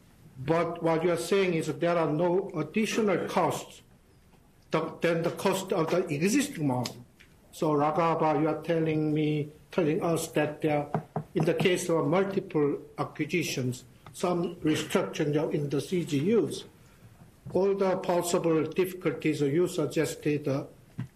O: but what you are saying is that there are no additional costs than the cost of the existing model. So Raghav, you are telling me, telling us that there, in the case of multiple acquisitions, some restructuring in the C G Us, all the possible difficulties you suggested uh,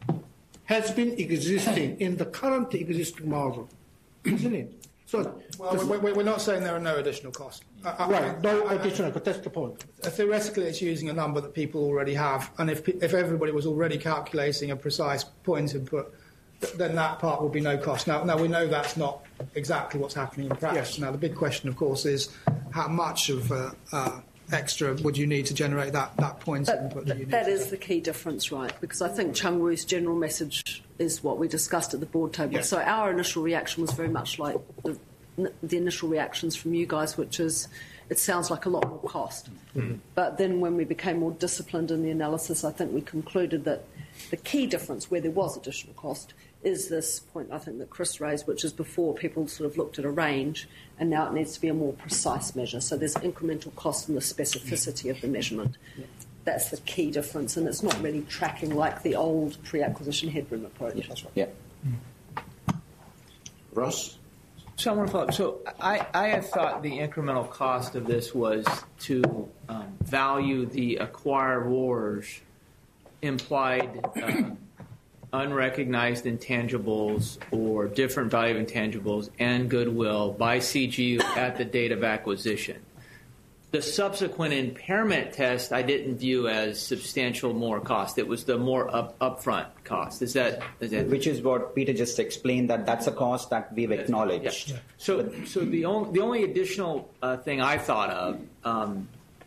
O: has been existing in the current existing model, isn't it? So,
N: well, we're, we're not saying there are no additional costs. I,
O: right,
N: I,
O: no
N: I,
O: additional, but that's the point.
N: Theoretically, it's using a number that people already have, and if if everybody was already calculating a precise point input, then that part would be no cost. Now, now we know that's not exactly what's happening in practice. Yes. Now, the big question, of course, is how much of uh, uh, extra would you need to generate that, that point
P: but
N: input that you need?
P: That
N: to
P: is
N: do?
P: the key difference, right? Because I think Chung Woo's general message is what we discussed at the board table.
N: Yes.
P: So our initial reaction was very much like the, the initial reactions from you guys, which is it sounds like a lot more cost. Mm-hmm. But then when we became more disciplined in the analysis, I think we concluded that the key difference where there was additional cost is this point, I think, that Chris raised, which is before people sort of looked at a range, and now it needs to be a more precise measure. So there's incremental cost in the specificity of the measurement. Yeah. That's the key difference, and it's not really tracking like the old pre-acquisition headroom approach.
M: Yeah, that's right. Yeah.
A: Mm. Ross?
K: So I want to follow up. So I, I had thought the incremental cost of this was to um, value the acquirers' implied uh, unrecognized intangibles or different value of intangibles and goodwill by C G U at the date of acquisition. The subsequent impairment test I didn't view as substantial more cost. It was the more up, upfront cost. Is that, is that
M: which is what Peter just explained, that that's a cost that we've acknowledged.
K: Yeah. So, so the only the only additional uh, thing I thought of, um,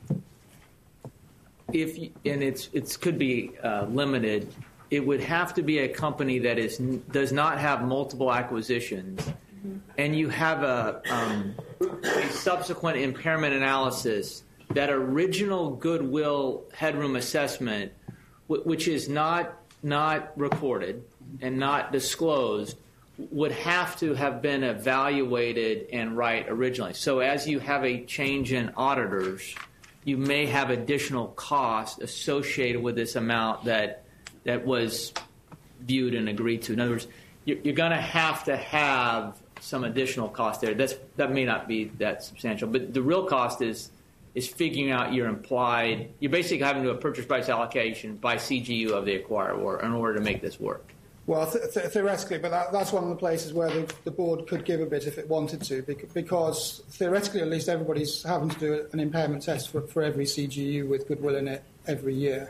K: if you, and it's it's could be uh, limited, it would have to be a company that is does not have multiple acquisitions. And you have a, um, a subsequent impairment analysis, that original goodwill headroom assessment, w- which is not not recorded and not disclosed, would have to have been evaluated and right originally. So as you have a change in auditors, you may have additional cost associated with this amount that that was viewed and agreed to. In other words, you're, you're going to have to have some additional cost there. That's, that may not be that substantial, but the real cost is is figuring out your implied. You're basically having to do a purchase price allocation by C G U of the acquirer in order to make this work.
N: Well, th- th- theoretically, but that, that's one of the places where the, the board could give a bit if it wanted to, because theoretically, at least, everybody's having to do an impairment test for, for every C G U with goodwill in it every year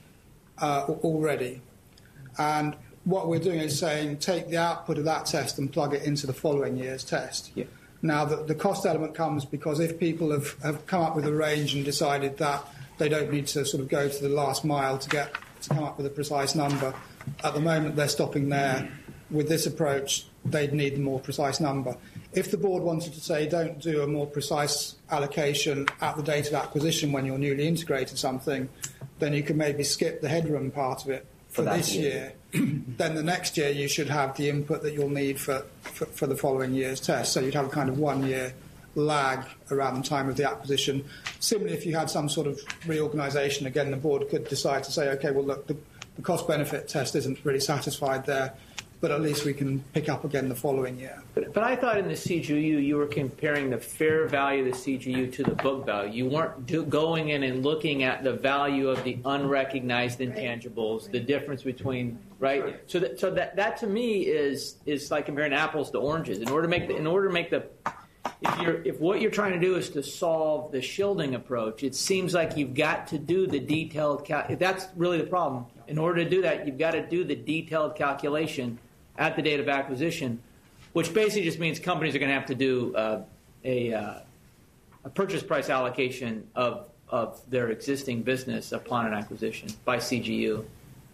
N: uh, already, and what we're doing is saying take the output of that test and plug it into the following year's test.
M: Yeah.
N: Now, the, the cost element comes because if people have, have come up with a range and decided that they don't need to sort of go to the last mile to get to come up with a precise number, at the moment they're stopping there. With this approach, they'd need a more precise number. If the board wanted to say don't do a more precise allocation at the date of acquisition when you're newly integrated something, then you can maybe skip the headroom part of it for, for this year. year. Then the next year you should have the input that you'll need for, for, for the following year's test. So you'd have a kind of one-year lag around the time of the acquisition. Similarly, if you had some sort of reorganisation, again, the board could decide to say, OK, well, look, the, the cost-benefit test isn't really satisfied there, but at least we can pick up again the following year.
K: But, but I thought in the C G U you were comparing the fair value of the C G U to the book value. You weren't do, going in and looking at the value of the unrecognized intangibles, the difference between right. So that so that, that to me is is like comparing apples to oranges. In order to make the, in order to make the if you're if what you're trying to do is to solve the shielding approach, it seems like you've got to do the detailed cal- if that's really the problem. In order to do that, you've got to do the detailed calculation at the date of acquisition, which basically just means companies are going to have to do uh, a, uh, a purchase price allocation of, of their existing business upon an acquisition by C G U.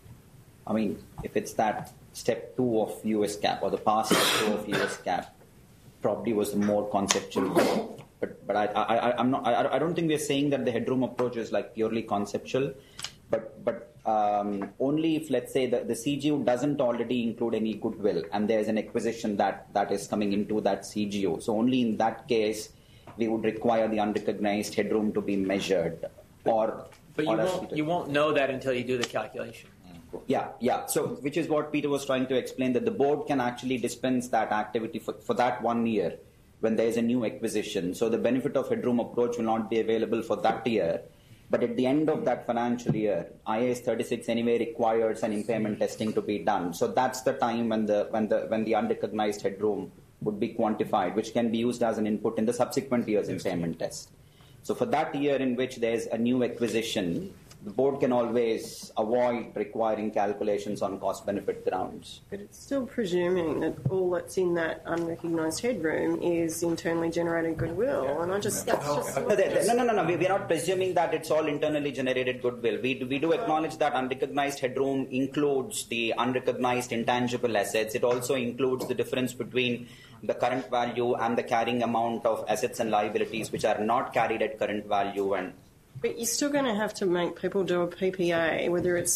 M: I mean, if it's that step two of U S GAAP or the past step two of U S GAAP, probably was the more conceptual. But but I, I, I'm not. I, I don't think we're saying that the headroom approach is like purely conceptual, but but. Um, only if, let's say, the, the C G U doesn't already include any goodwill and there's an acquisition that, that is coming into that C G U. So only in that case, we would require the unrecognized headroom to be measured. Or,
K: but you, or won't, you won't know that until you do the calculation.
M: Yeah, yeah. So which is what Peter was trying to explain, that the board can actually dispense that activity for, for that one year when there is a new acquisition. So the benefit of headroom approach will not be available for that year. But at the end of that financial year, I A S thirty-six anyway requires an impairment testing to be done. So that's the time when the when the when the unrecognized headroom would be quantified, which can be used as an input in the subsequent year's impairment test. So for that year in which there's a new acquisition, the board can always avoid requiring calculations on cost-benefit grounds.
C: But it's still presuming that all that's in that unrecognised headroom is internally generated goodwill, yeah. and I just... That's just
M: no, no, no, no, no, we're not presuming that it's all internally generated goodwill. We do, we do acknowledge that unrecognized headroom includes the unrecognized intangible assets. It also includes the difference between the current value and the carrying amount of assets and liabilities which are not carried at current value. And
C: But you're still going to have to make people do a P P A, whether it's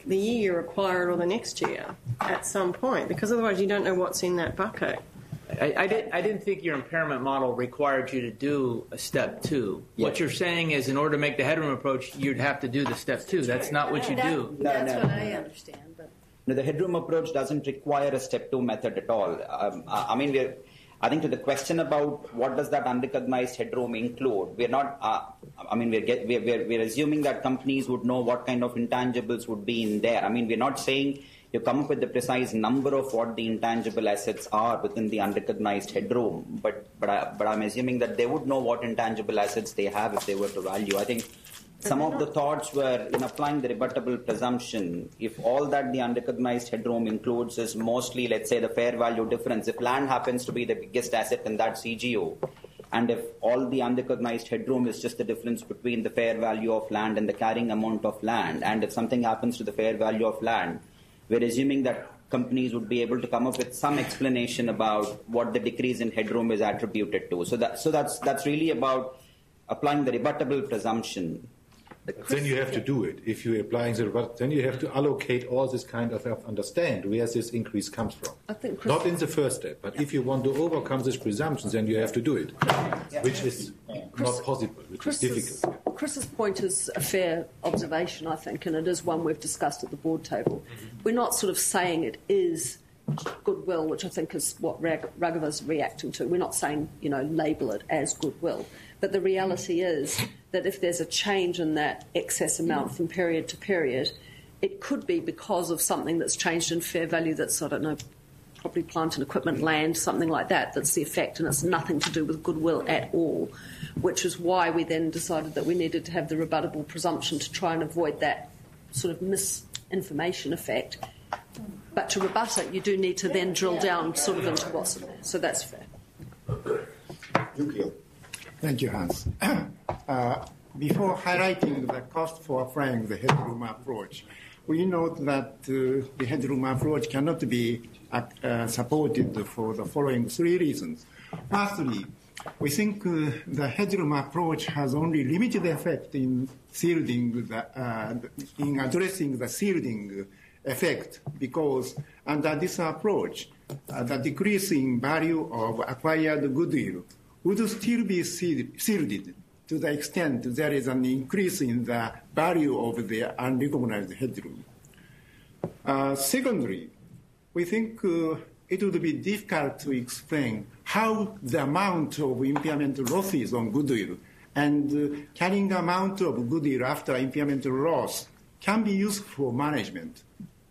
C: the year you require it or the next year at some point, because otherwise you don't know what's in that bucket.
K: I, I, did, I didn't think your impairment model required you to do a step two.
M: Yeah.
K: What you're saying is, in order to make the headroom approach, you'd have to do the step two. That's not what you
I: that,
K: do.
I: That's
M: No, no.
I: what I understand. But
M: No, the headroom approach doesn't require a step two method at all. Um, I I mean, we're, I think to the question about what does that unrecognized headroom include, we're not, uh, I mean, we're, get, we're, we're, we're assuming that companies would know what kind of intangibles would be in there. I mean, we're not saying you come up with the precise number of what the intangible assets are within the unrecognized headroom, but, but, I, but I'm assuming that they would know what intangible assets they have if they were to value. I think some of the thoughts were in applying the rebuttable presumption, if all that the unrecognized headroom includes is mostly, let's say, the fair value difference, if land happens to be the biggest asset in that C G O, and if all the unrecognized headroom is just the difference between the fair value of land and the carrying amount of land, and if something happens to the fair value of land, we're assuming that companies would be able to come up with some explanation about what the decrease in headroom is attributed to. So that, so that's that's really about applying the rebuttable presumption.
Q: Then you have to do it. If you're applying the rebut, then you have to allocate all this kind of understand where this increase comes from.
P: I think Chris,
Q: Not in the first step, but if you want to overcome this presumption, then you have to do it, which is
P: Chris,
Q: not possible, which
P: Chris's,
Q: is difficult.
P: Chris's point is a fair observation, I think, and it is one we've discussed at the board table. We're not sort of saying it is goodwill, which I think is what Rag- Raghava's reacting to. We're not saying, you know, label it as goodwill. But the reality is that if there's a change in that excess amount from period to period, it could be because of something that's changed in fair value that's, I don't know, property, plant and equipment, land, something like that, that's the effect, and it's nothing to do with goodwill at all, which is why we then decided that we needed to have the rebuttable presumption to try and avoid that sort of misinformation effect. But to rebut it, you do need to then drill down sort of into what's in there. So that's fair.
A: Yukio.
D: Thank you, Hans. Uh, before highlighting the cost for applying the headroom approach, we note that uh, the headroom approach cannot be uh, uh, supported for the following three reasons. Firstly, we think uh, the headroom approach has only limited effect in shielding the, uh, in addressing the shielding effect, because under this approach, uh, the decrease in value of acquired goodwill would still be shielded to the extent there is an increase in the value of the unrecognized headroom. Uh, secondly, we think uh, it would be difficult to explain how the amount of impairment losses on goodwill and uh, carrying amount of goodwill after impairment loss can be used for management.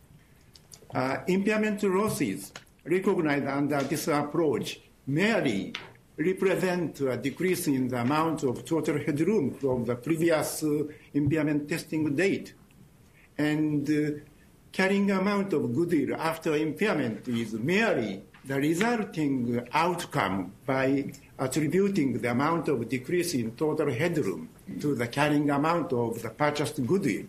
D: Uh, impairment losses recognized under this approach merely represent a decrease in the amount of total headroom from the previous uh, impairment testing date. And uh, carrying amount of goodwill after impairment is merely the resulting outcome by attributing the amount of decrease in total headroom to the carrying amount of the purchased goodwill.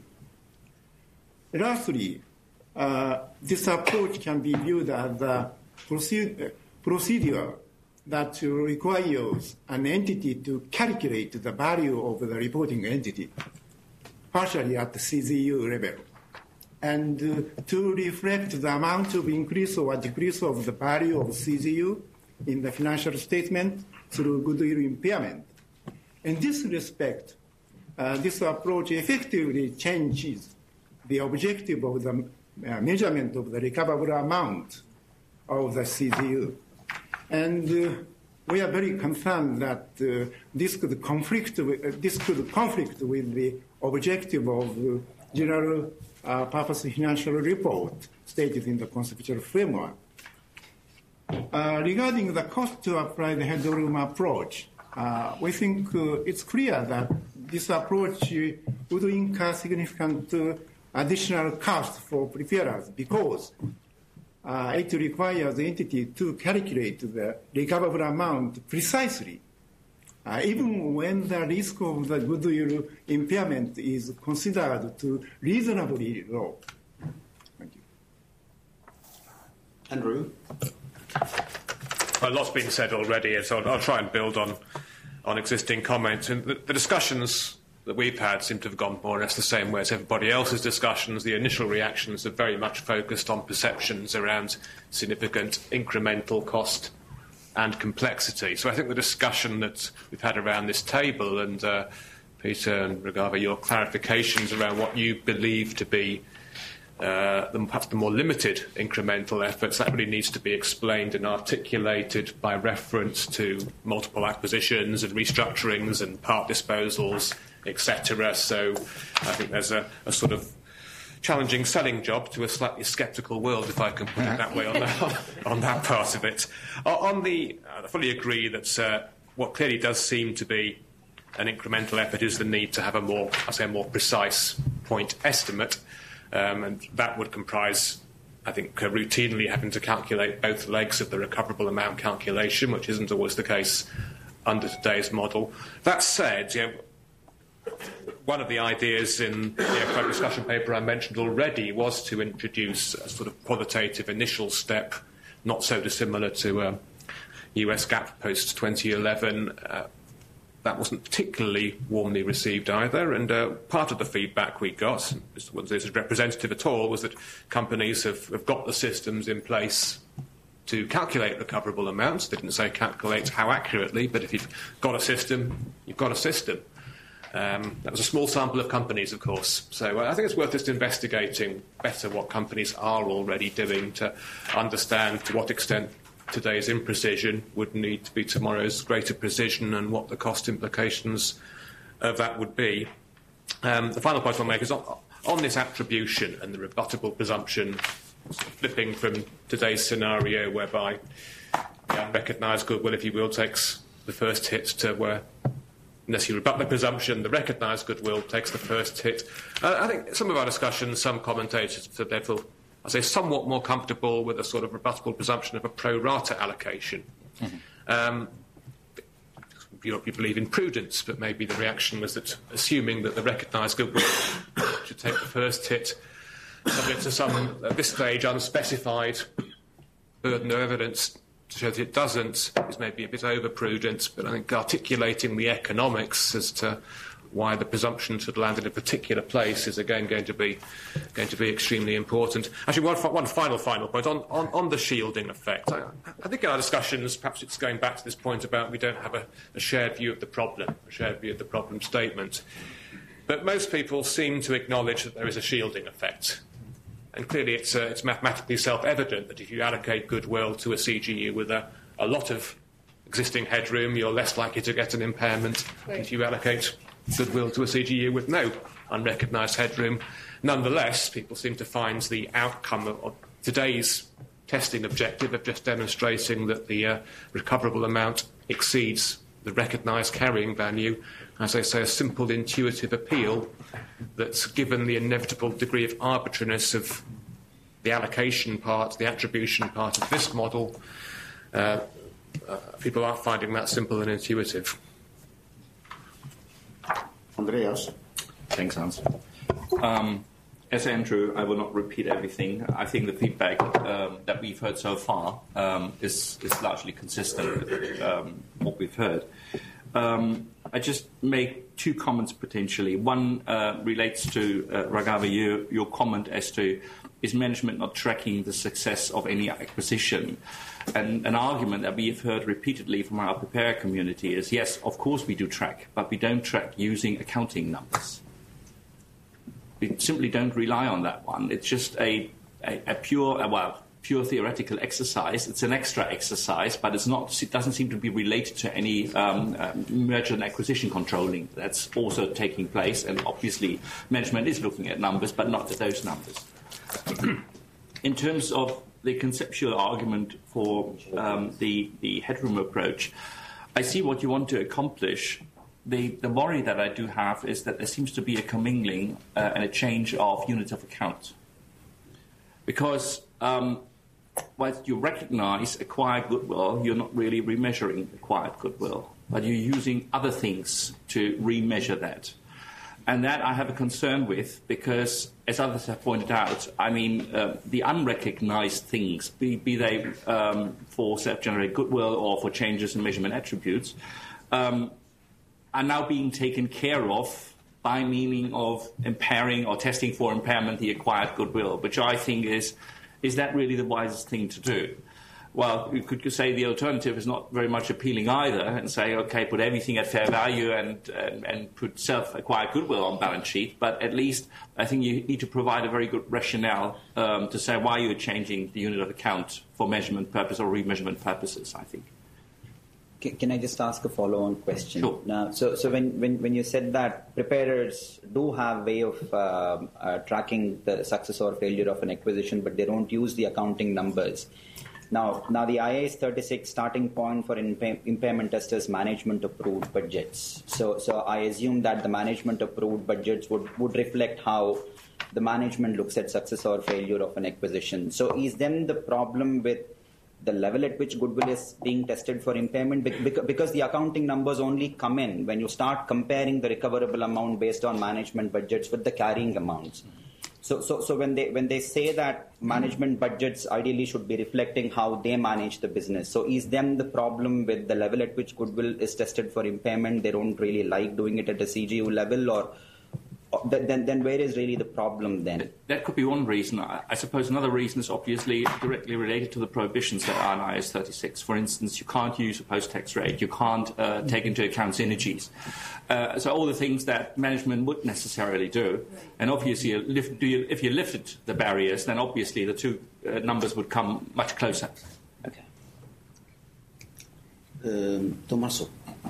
D: Lastly, uh, this approach can be viewed as a procedure, procedure that requires an entity to calculate the value of the reporting entity, partially at the C Z U level, and uh, to reflect the amount of increase or decrease of the value of C Z U in the financial statement through goodwill impairment. In this respect, uh, this approach effectively changes the objective of the uh, measurement of the recoverable amount of the C Z U. And uh, we are very concerned that uh, this could conflict with, uh, this could conflict with the objective of uh, general uh, purpose financial report stated in the conceptual framework. Uh, regarding the cost to apply the headroom approach, uh, we think uh, it's clear that this approach uh, would incur significant uh, additional cost for preparers because Uh, it requires the entity to calculate the recoverable amount precisely, uh, even when the risk of the goodwill impairment is considered to reasonably low. Thank you.
M: Andrew?
G: A lot's been said already, so I'll, I'll try and build on, on existing comments. And the, the discussions that we've had seem to have gone more or less the same way as everybody else's discussions. The initial reactions have very much focused on perceptions around significant incremental cost and complexity. So I think the discussion that we've had around this table, and uh, Peter and Ragava, your clarifications around what you believe to be uh, the, perhaps the more limited incremental efforts, that really needs to be explained and articulated by reference to multiple acquisitions and restructurings and part disposals, et cetera. So I think there's a, a sort of challenging selling job to a slightly sceptical world, if I can put it that way, on that, on that part of it. On the, I fully agree that uh, what clearly does seem to be an incremental effort is the need to have a more, I say, a more precise point estimate, um, and that would comprise, I think, uh, routinely having to calculate both legs of the recoverable amount calculation, which isn't always the case under today's model. That said, you know, one of the ideas in the EFRAG discussion paper I mentioned already was to introduce a sort of qualitative initial step, not so dissimilar to uh, U S GAAP post twenty eleven. Uh, that wasn't particularly warmly received either, and uh, part of the feedback we got, this wasn't representative at all, was that companies have, have got the systems in place to calculate recoverable amounts. They didn't say calculate how accurately, but if you've got a system, you've got a system. Um, that was a small sample of companies, of course. So uh, I think it's worth just investigating better what companies are already doing to understand to what extent today's imprecision would need to be tomorrow's greater precision and what the cost implications of that would be. Um, the final point I'll make is on, on this attribution and the rebuttable presumption, flipping from today's scenario whereby the unrecognised goodwill, if you will, takes the first hit to where, unless you rebut the presumption, the recognised goodwill takes the first hit. Uh, I think some of our discussions, some commentators have therefore, I say, somewhat more comfortable with a sort of rebuttable presumption of a pro rata allocation. Mm-hmm. Um, you, you believe in prudence, but maybe the reaction was that assuming that the recognised goodwill should take the first hit, subject to some, at this stage, unspecified burden of evidence to show that it doesn't is maybe a bit over-prudent, but I think articulating the economics as to why the presumption should land in a particular place is again going to be going to be extremely important. Actually, one, one final, final point on, on, on the shielding effect. I, I think in our discussions, perhaps it's going back to this point about we don't have a, a shared view of the problem, a shared view of the problem statement. But most people seem to acknowledge that there is a shielding effect. And clearly it's, uh, it's mathematically self-evident that if you allocate goodwill to a C G U with a, a lot of existing headroom, you're less likely to get an impairment right. If you allocate goodwill to a C G U with no unrecognised headroom. Nonetheless, people seem to find the outcome of, of today's testing objective of just demonstrating that the uh, recoverable amount exceeds the recognised carrying value, as I say, a simple intuitive appeal that's given the inevitable degree of arbitrariness of the allocation part, the attribution part of this model. Uh, uh, people aren't finding that simple and intuitive.
A: Andreas.
H: Thanks, Hans. Um, as Andrew, I will not repeat everything. I think the feedback um, that we've heard so far um, is, is largely consistent with um, what we've heard. Um, I just make two comments potentially. One uh, relates to, uh, Ragava, your, your comment as to is management not tracking the success of any acquisition? And an argument that we have heard repeatedly from our preparer community is, yes, of course we do track, but we don't track using accounting numbers. We simply don't rely on that one. It's just a, a, a pure, well, pure theoretical exercise. It's an extra exercise, but it's not. It doesn't seem to be related to any um, um, merger and acquisition controlling that's also taking place. And obviously, management is looking at numbers, but not at those numbers. In terms of the conceptual argument for um, the, the headroom approach, I see what you want to accomplish. The, the worry that I do have is that there seems to be a commingling uh, and a change of units of account. Because um, whilst you recognize acquired goodwill, you're not really remeasuring acquired goodwill, but you're using other things to remeasure that. And that I have a concern with because, as others have pointed out, I mean, uh, the unrecognized things, be, be they um, for self-generated goodwill or for changes in measurement attributes, um, are now being taken care of by meaning of impairing or testing for impairment the acquired goodwill, which I think is, is that really the wisest thing to do? Well, you could say the alternative is not very much appealing either, and say, okay, put everything at fair value and, and, and put self-acquired goodwill on balance sheet. But at least I think you need to provide a very good rationale um, to say why you're changing the unit of account for measurement purpose or remeasurement purposes, I think.
M: Can I just ask a follow-on question?
H: Sure.
M: Now, so, so when, when, when you said that preparers do have a way of uh, uh, tracking the success or failure of an acquisition, but they don't use the accounting numbers. Now, now the I A S thirty-six starting point for impa- impairment testers management-approved budgets. So, so I assume that the management-approved budgets would, would reflect how the management looks at success or failure of an acquisition. So, is then the problem with the level at which goodwill is being tested for impairment? Because the accounting numbers only come in when you start comparing the recoverable amount based on management budgets with the carrying amounts. So, so, so when they when they say that management budgets ideally should be reflecting how they manage the business, so is them the problem with the level at which goodwill is tested for impairment? They don't really like doing it at a C G U level, or, or then then where is really the problem then?
H: That could be one reason. I, I suppose another reason is obviously directly related to the prohibitions that are in I A S thirty-six. For instance, you can't use a post-tax rate. You can't uh, take into account synergies. Uh, so all the things that management would necessarily do, and obviously lift, do you, if you lifted the barriers, then obviously the two uh, numbers would come much closer.
M: Okay.
A: Um, Tommaso.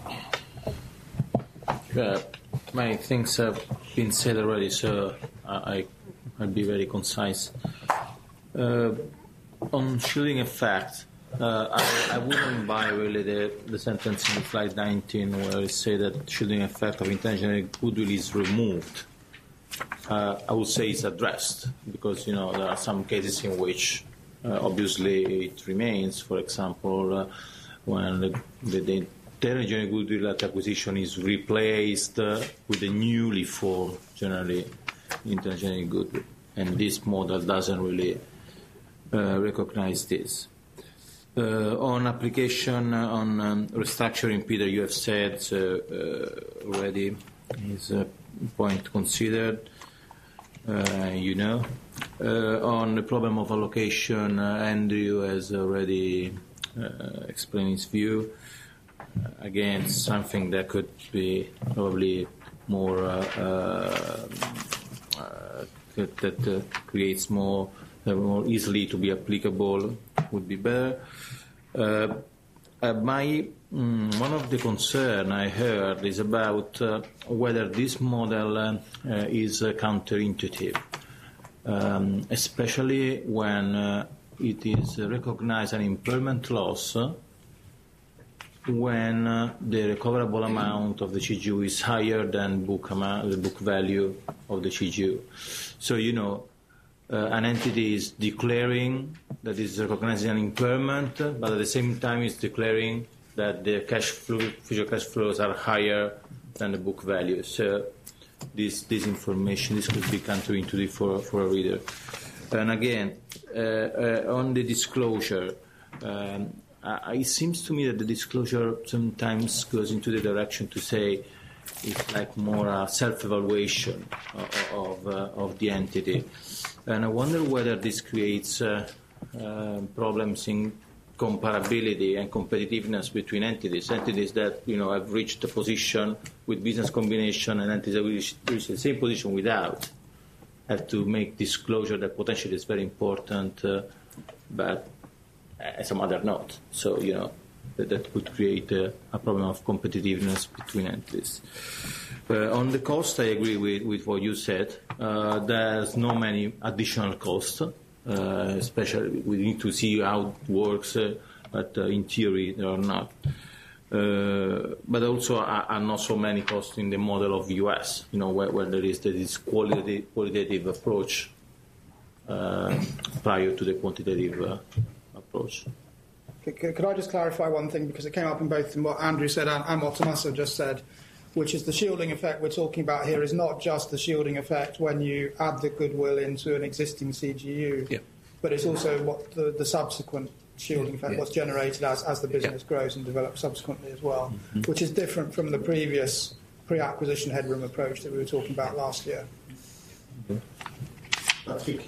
E: Uh, many things have been said already, so I, I'll be very concise. Uh, on shielding effect, Uh, I, I wouldn't buy really the, the sentence in slide nineteen where it says that shielding effect of intentional goodwill is removed. Uh, I would say it's addressed because, you know, there are some cases in which uh, obviously it remains. For example, uh, when the, the, the intentional goodwill at acquisition is replaced uh, with a newly formed, generally, intentional goodwill. And this model doesn't really uh, recognize this. Uh, on application, uh, on um, restructuring, Peter, you have said uh, uh, already is a point considered, uh, you know. Uh, on the problem of allocation, uh, Andrew has already uh, explained his view. Uh, again, something that could be probably more, uh, uh, uh, that, that uh, creates more, uh, more easily to be applicable would be better. Uh, uh, my mm, one of the concern I heard is about uh, whether this model uh, uh, is uh, counterintuitive, um, especially when uh, it is recognized an impairment loss uh, when uh, the recoverable amount of the C G U is higher than book amount, the book value of the C G U. So, you know, Uh, an entity is declaring that it's recognizing an impairment, but at the same time it's declaring that the cash flow, future cash flows are higher than the book value. So this, this information, this could be counterintuitive for, for a reader. And again, uh, uh, on the disclosure, um, uh, it seems to me that the disclosure sometimes goes into the direction to say it's like more a self-evaluation of, of, uh, of the entity. And I wonder whether this creates uh, uh, problems in comparability and competitiveness between entities. Entities that, you know, have reached a position with business combination and entities that reach, reach the same position without have to make disclosure that potentially is very important, uh, but uh, some other not. So, you know, that, that could create uh, a problem of competitiveness between entities. Uh, on the cost, I agree with, with what you said. Uh, there's no many additional costs, uh, especially we need to see how it works, uh, but uh, in theory there are not. Uh, but also are, are not so many costs in the model of U S, you know, where, where there is this quality, qualitative approach uh, prior to the quantitative uh, approach.
N: Could I just clarify one thing, because it came up in both what Andrew said and, and what Tommaso just said, which is the shielding effect we're talking about here is not just the shielding effect when you add the goodwill into an existing C G U,
G: yeah.
N: but it's also what the, the subsequent shielding effect,
G: yeah.
N: what's generated as, as the business
G: yeah.
N: grows and develops subsequently as well,
G: mm-hmm.
N: which is different from the previous pre-acquisition headroom approach that we were talking about last year.
D: Patrick.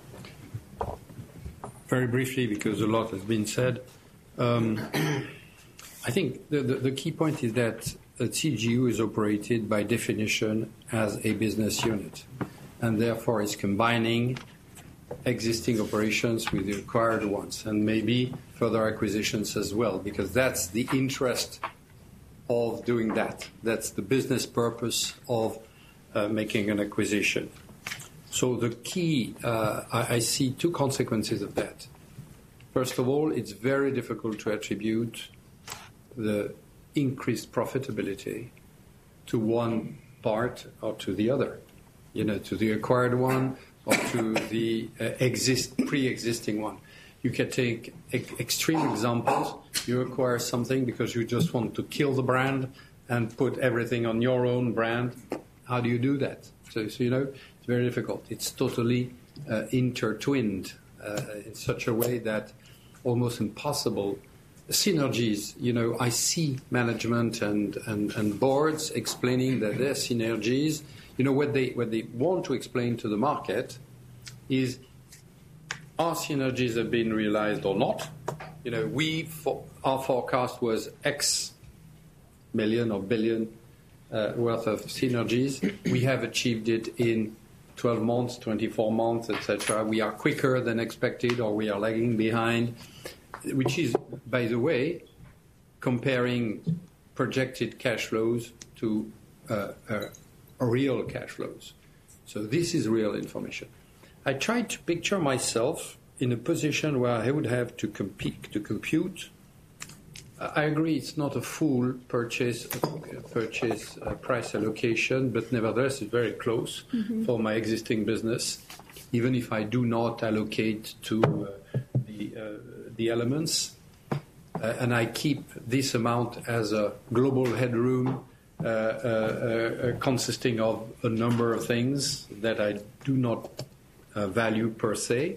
F: Very briefly, because a lot has been said, um, I think the, the, the key point is that a C G U is operated by definition as a business unit, and therefore is combining existing operations with the acquired ones, and maybe further acquisitions as well, because that's the interest of doing that. That's the business purpose of uh, making an acquisition. So the key, uh, I, I see two consequences of that. First of all, it's very difficult to attribute the increased profitability to one part or to the other, you know, to the acquired one or to the uh, exist, pre-existing one. You can take e- extreme examples. You acquire something because you just want to kill the brand and put everything on your own brand. How do you do that? So, so you know, it's very difficult. It's totally uh, intertwined uh, in such a way that almost impossible. Synergies, you know, I see management and, and, and boards explaining that their synergies, you know, what they, what they want to explain to the market is our synergies have been realized or not. You know, we, for, our forecast was X million or billion uh, worth of synergies. We have achieved it in twelve months, twenty-four months, et cetera. We are quicker than expected, or we are lagging behind, which is, by the way, comparing projected cash flows to uh, uh, real cash flows. So this is real information. I tried to picture myself in a position where I would have to compete, to compute. I agree it's not a full purchase purchase uh, price allocation, but nevertheless it's very close mm-hmm. for my existing business, even if I do not allocate to uh, the, uh, the elements. Uh, and I keep this amount as a global headroom uh, uh, uh, consisting of a number of things that I do not uh, value per se.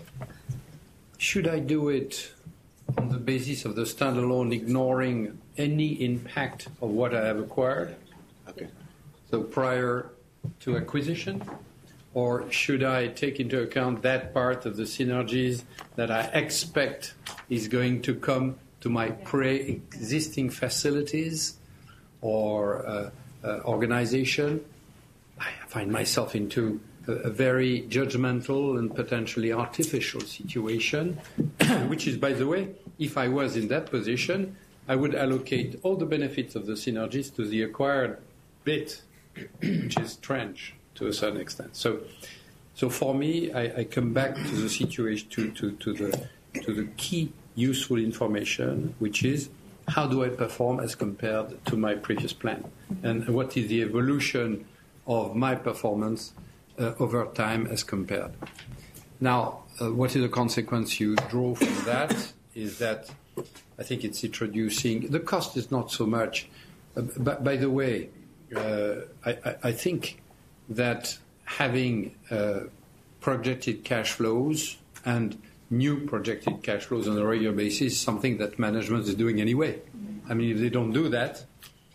F: Should I do it on the basis of the standalone, ignoring any impact of what I have acquired?
A: Okay.
F: So prior to acquisition? Or should I take into account that part of the synergies that I expect is going to come to my pre-existing facilities or uh, uh, organization? I find myself into a, a very judgmental and potentially artificial situation, which is, by the way, if I was in that position, I would allocate all the benefits of the synergies to the acquired bit, which is trench to a certain extent. So, so for me, I, I come back to the situation, to, to, to the to the key useful information, which is how do I perform as compared to my previous plan, and what is the evolution of my performance uh, over time as compared. Now, uh, what is the consequence you draw from that? Is that I think it's introducing the cost is not so much. Uh, but by the way, uh, I, I, I think that having uh, projected cash flows and new projected cash flows on a regular basis is something that management is doing anyway. I mean, if they don't do that,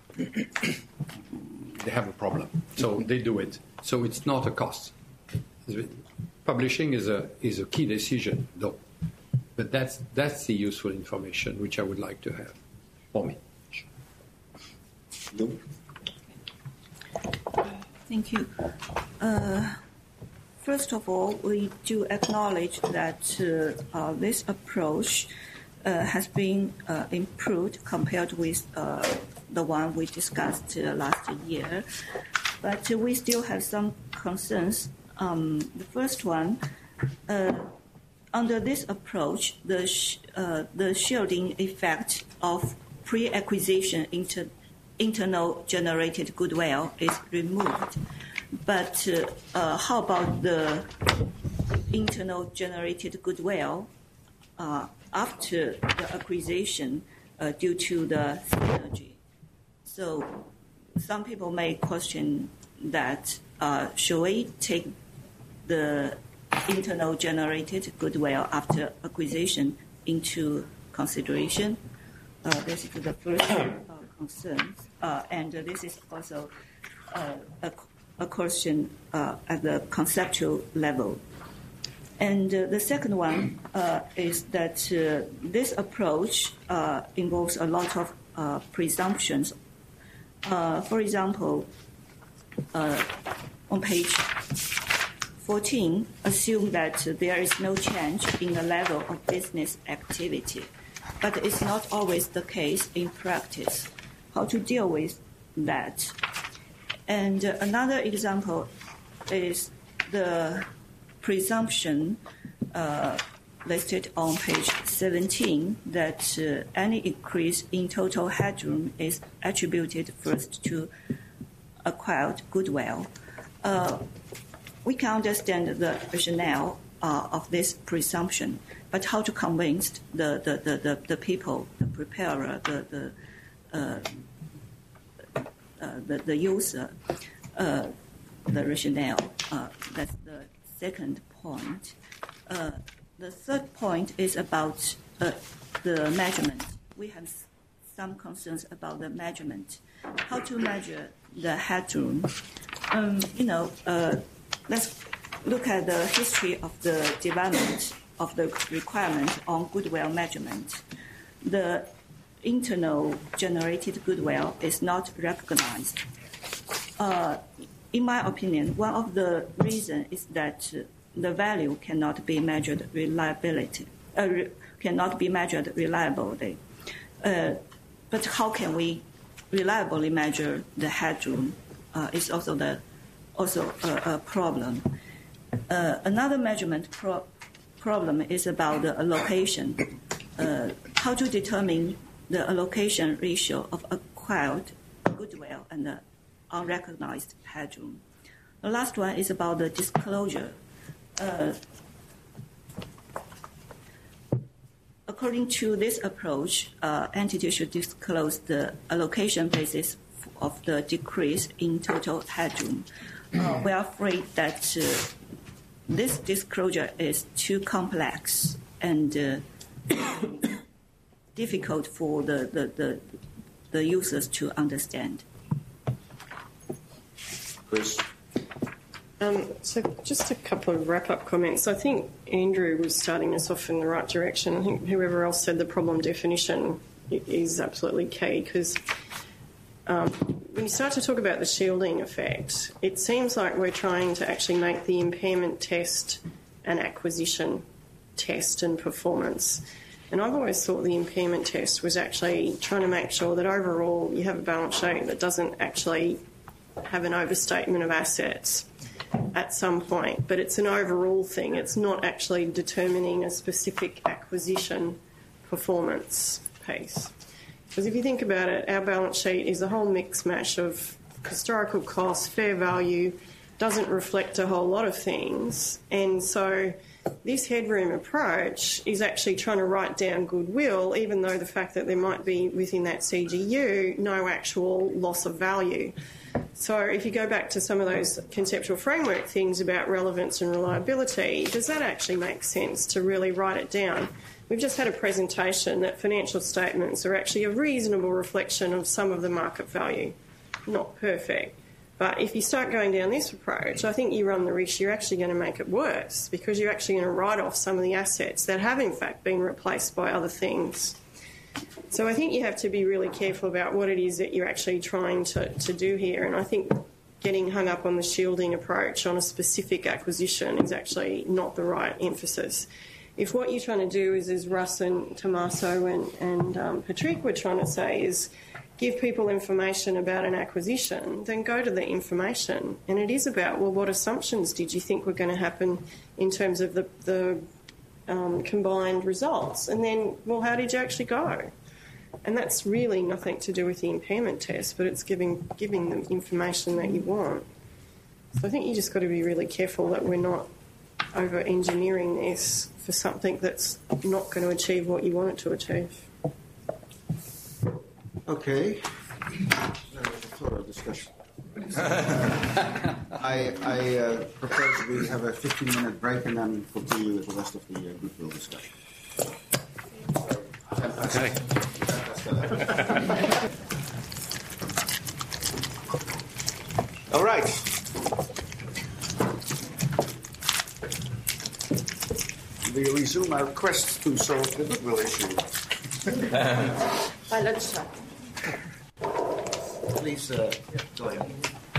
F: they have a problem. So they do it. So it's not a cost. Publishing is a is a key decision, though. But that's that's the useful information which I would like to have for me.
L: Thank you. Uh, first of all, we do acknowledge that uh, uh, this approach uh, has been uh, improved compared with uh, the one we discussed uh, last year. But uh, we still have some concerns. Um, the first one, uh, under this approach, the sh- uh, the shielding effect of pre-acquisition inter- internal generated goodwill is removed. But uh, uh, how about the internal generated goodwill uh, after the acquisition uh, due to the synergy? So some people may question that uh, should we take the internal generated goodwill after acquisition into consideration? Uh, this is the first uh, concerns, uh, and uh, this is also uh, a, a question uh, at the conceptual level. And uh, the second one uh, is that uh, this approach uh, involves a lot of uh, presumptions. Uh, for example, uh, on page fourteen, assume that there is no change in the level of business activity, but it's not always the case in practice. How to deal with that? And uh, another example is the presumption uh, listed on page seventeen that uh, any increase in total headroom is attributed first to acquired goodwill. Uh, we can understand the rationale uh, of this presumption, but how to convince the, the, the, the, the people, the preparer, the, the, uh, uh, the, the user, uh, the rationale, uh, that's the second point. Uh, the third point is about uh, the measurement. We have some concerns about the measurement. How to measure the headroom? Um, you know, uh, let's look at the history of the development of the requirement on goodwill measurement. The internal generated goodwill is not recognized. Uh, In my opinion, one of the reasons is that uh, the value cannot be measured reliability, uh, re- cannot be measured reliably. Uh, but how can we reliably measure the headroom? Uh, is also the also a, a problem. Uh, another measurement pro- problem is about the allocation. Uh, how to determine the allocation ratio of acquired goodwill and the unrecognized headroom. The last one is about the disclosure. Uh, according to this approach, uh, entities should disclose the allocation basis of the decrease in total headroom. Uh, we are afraid that uh, this disclosure is too complex and uh, difficult for the, the, the, the users to understand.
A: Chris?
C: Um, so just a couple of wrap-up comments. I think Andrew was starting us off in the right direction. I think whoever else said the problem definition is absolutely key, because um, when you start to talk about the shielding effect, it seems like we're trying to actually make the impairment test an acquisition test and performance. And I've always thought the impairment test was actually trying to make sure that overall you have a balance sheet that doesn't actually have an overstatement of assets at some point, but it's an overall thing. It's not actually determining a specific acquisition performance piece. Because if you think about it, our balance sheet is a whole mix mash of historical costs, fair value, doesn't reflect a whole lot of things, and so this headroom approach is actually trying to write down goodwill, even though the fact that there might be within that C G U no actual loss of value. So if you go back to some of those conceptual framework things about relevance and reliability, does that actually make sense to really write it down? We've just had a presentation that financial statements are actually a reasonable reflection of some of the market value. Not perfect. But if you start going down this approach, I think you run the risk you're actually going to make it worse, because you're actually going to write off some of the assets that have in fact been replaced by other things. So I think you have to be really careful about what it is that you're actually trying to, to do here. And I think getting hung up on the shielding approach on a specific acquisition is actually not the right emphasis. If what you're trying to do is, as Russ and Tommaso and, and um, Patrick were trying to say, is give people information about an acquisition, then go to the information. And it is about, well, what assumptions did you think were going to happen in terms of the, the um, combined results? And then, well, how did you actually go? And that's really nothing to do with the impairment test, but it's giving giving them information that you want. So I think you just got to be really careful that we're not over-engineering this for something that's not going to achieve what you want it to achieve.
A: Okay. Thorough discussion. I, I uh, propose we have a fifteen-minute break and then continue with the rest of the uh, goodwill discussion.
G: Okay.
A: right. We resume our quest to solve the goodwill issue.
P: By lunchtime.
A: Please, uh, go ahead.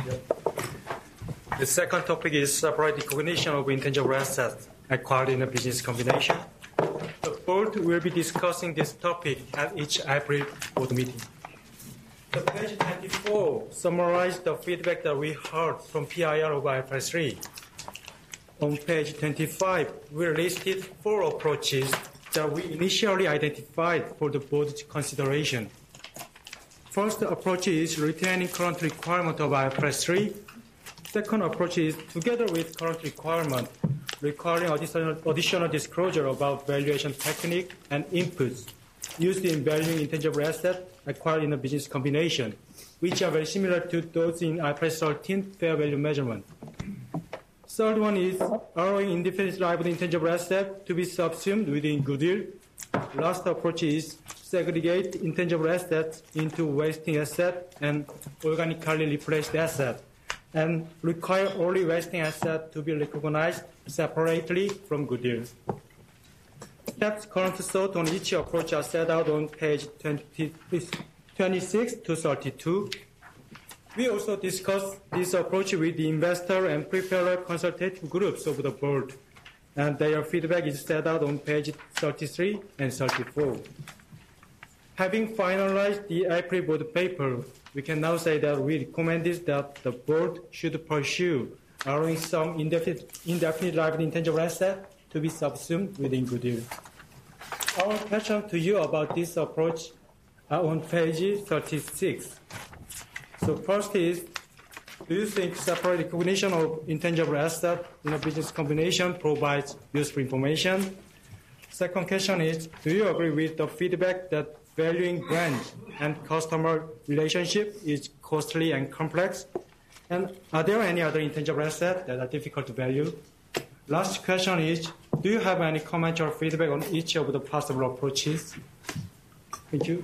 B: The second topic is separate recognition of intangible assets acquired in a business combination. The board will be discussing this topic at each April board meeting. The page twenty-four summarizes the feedback that we heard from P I R of I F R S three. On page twenty-five, we listed four approaches that we initially identified for the board's consideration. First approach is retaining current requirement of I F R S three. Second approach is, together with current requirement, requiring additional, additional disclosure about valuation technique and inputs used in valuing intangible assets acquired in a business combination, which are very similar to those in I F R S thirteen fair value measurement. Third one is allowing indefinite lived intangible assets to be subsumed within goodwill. Last approach is segregate intangible assets into wasting assets and organically replaced assets, and require only wasting assets to be recognized separately from goodwill. Steps currently thought on each approach are set out on page twenty-six to thirty-two. We also discussed this approach with the investor and preparer consultative groups of the board, and their feedback is set out on page thirty-three and thirty-four. Having finalized the April board paper, we can now say that we recommended that the board should pursue allowing some indefinite, indefinite lived intangible asset to be subsumed within goodwill. Our question to you about this approach are on page thirty-six. So first is, do you think separate recognition of intangible asset in a business combination provides useful information? Second question is, do you agree with the feedback that valuing brand and customer relationship is costly and complex? And are there any other intangible assets that are difficult to value? Last question is, do you have any comment or feedback on each of the possible approaches? Thank you.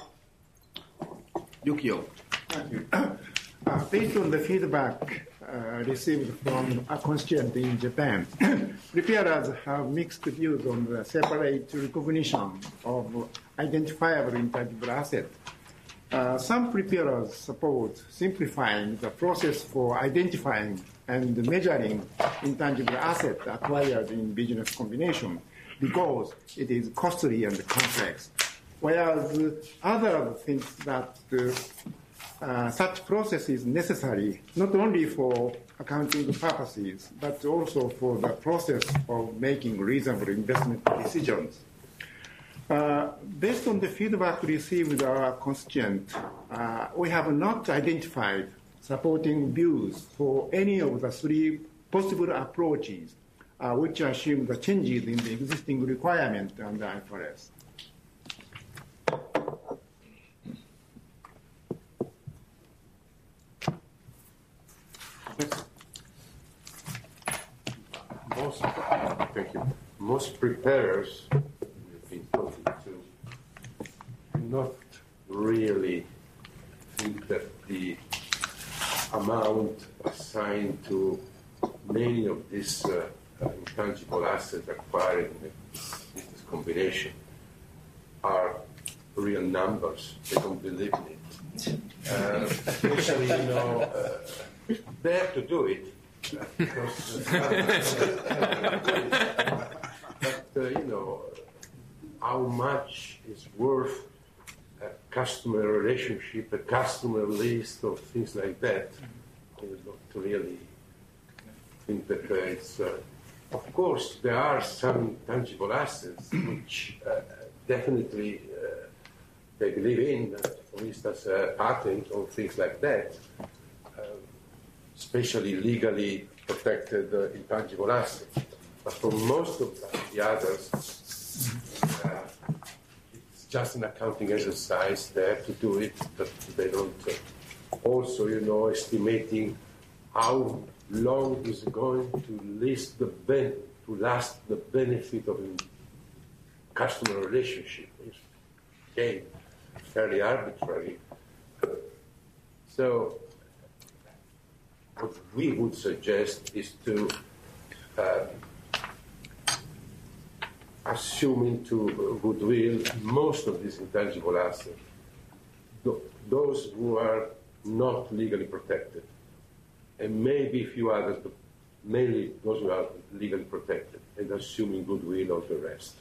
A: Yukio.
D: Thank you. Uh, based on the feedback uh, received from a constituent in Japan, preparers have mixed views on the separate recognition of identifiable intangible assets. Uh, some preparers support simplifying the process for identifying and measuring intangible assets acquired in business combination because it is costly and complex, whereas others think that uh, uh, such process is necessary not only for accounting purposes, but also for the process of making reasonable investment decisions. Uh, based on the feedback received with our constituent, uh, we have not identified supporting views for any of the three possible approaches, uh, which assume the changes in the existing requirement under I F R S.
R: Most, thank you. Most preparers we've been talking to not really think that the amount assigned to many of these uh, intangible assets acquired in the business combination are real numbers. They don't believe in it. Uh, especially, you know, uh, they have to do it. Because, uh, but, uh, you know, how much is worth a customer relationship, a customer list, or things like that, I would not really think that uh, it's... Uh, of course, there are some tangible assets which uh, definitely uh, they believe in, uh, for instance, a patent or things like that, uh, especially legally protected uh, intangible assets. But for most of the others, uh, it's just an accounting exercise. They have to do it, but they don't. Uh, also, you know, estimating how long is going to last the ben- to last the benefit of a customer relationship. It's, again, fairly arbitrary. So what we would suggest is to uh, assume into goodwill most of these intangible assets, th- those who are not legally protected, and maybe a few others, but mainly those who are legally protected, and assuming goodwill of the rest.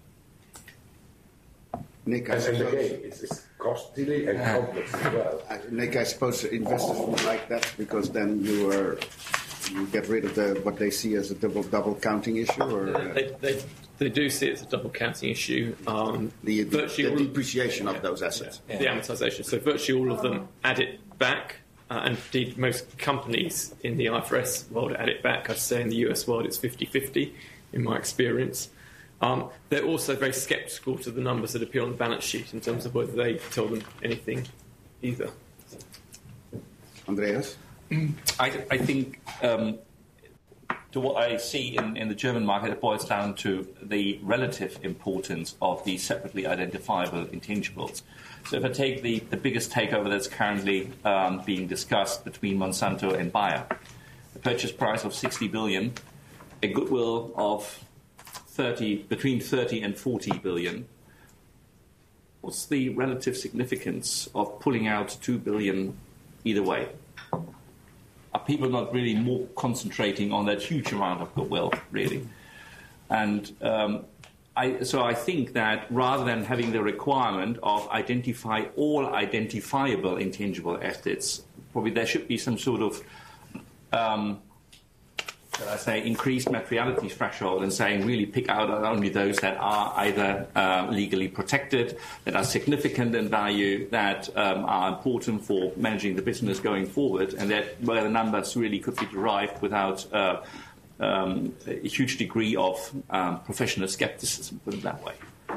A: Nick, I
R: and, and
A: suppose,
R: again, it's, it's costly and complex as well.
A: I- Nick, I suppose investors would like that because then you are you get rid of the what they see as a double double counting issue, or uh,
S: They, they, they do see it as a double counting issue. Um,
A: the, the,
S: virtually
A: the
S: all-
A: depreciation of those assets.
S: the amortization. So virtually all of them add it back, uh, and indeed most companies in the I F R S world add it back. I'd say in the U S world it's fifty-fifty in my experience. Um, they're also very sceptical to the numbers that appear on the balance sheet in terms of whether they tell them anything either.
A: Andreas?
H: I, I think um, to what I see in, in the German market, it boils down to the relative importance of the separately identifiable intangibles. So if I take the, the biggest takeover that's currently um, being discussed between Monsanto and Bayer, a purchase price of sixty billion, a goodwill of thirty, between thirty and forty billion. What's the relative significance of pulling out two billion either way? Are people not really more concentrating on that huge amount of goodwill, really? And um, I, so I think that rather than having the requirement of identify all identifiable intangible assets, probably there should be some sort of, um, shall I say, increased materiality threshold and saying really pick out only those that are either uh, legally protected, that are significant in value, that um, are important for managing the business going forward, and that where the numbers really could be derived without uh, um, a huge degree of um, professional skepticism, put it that way.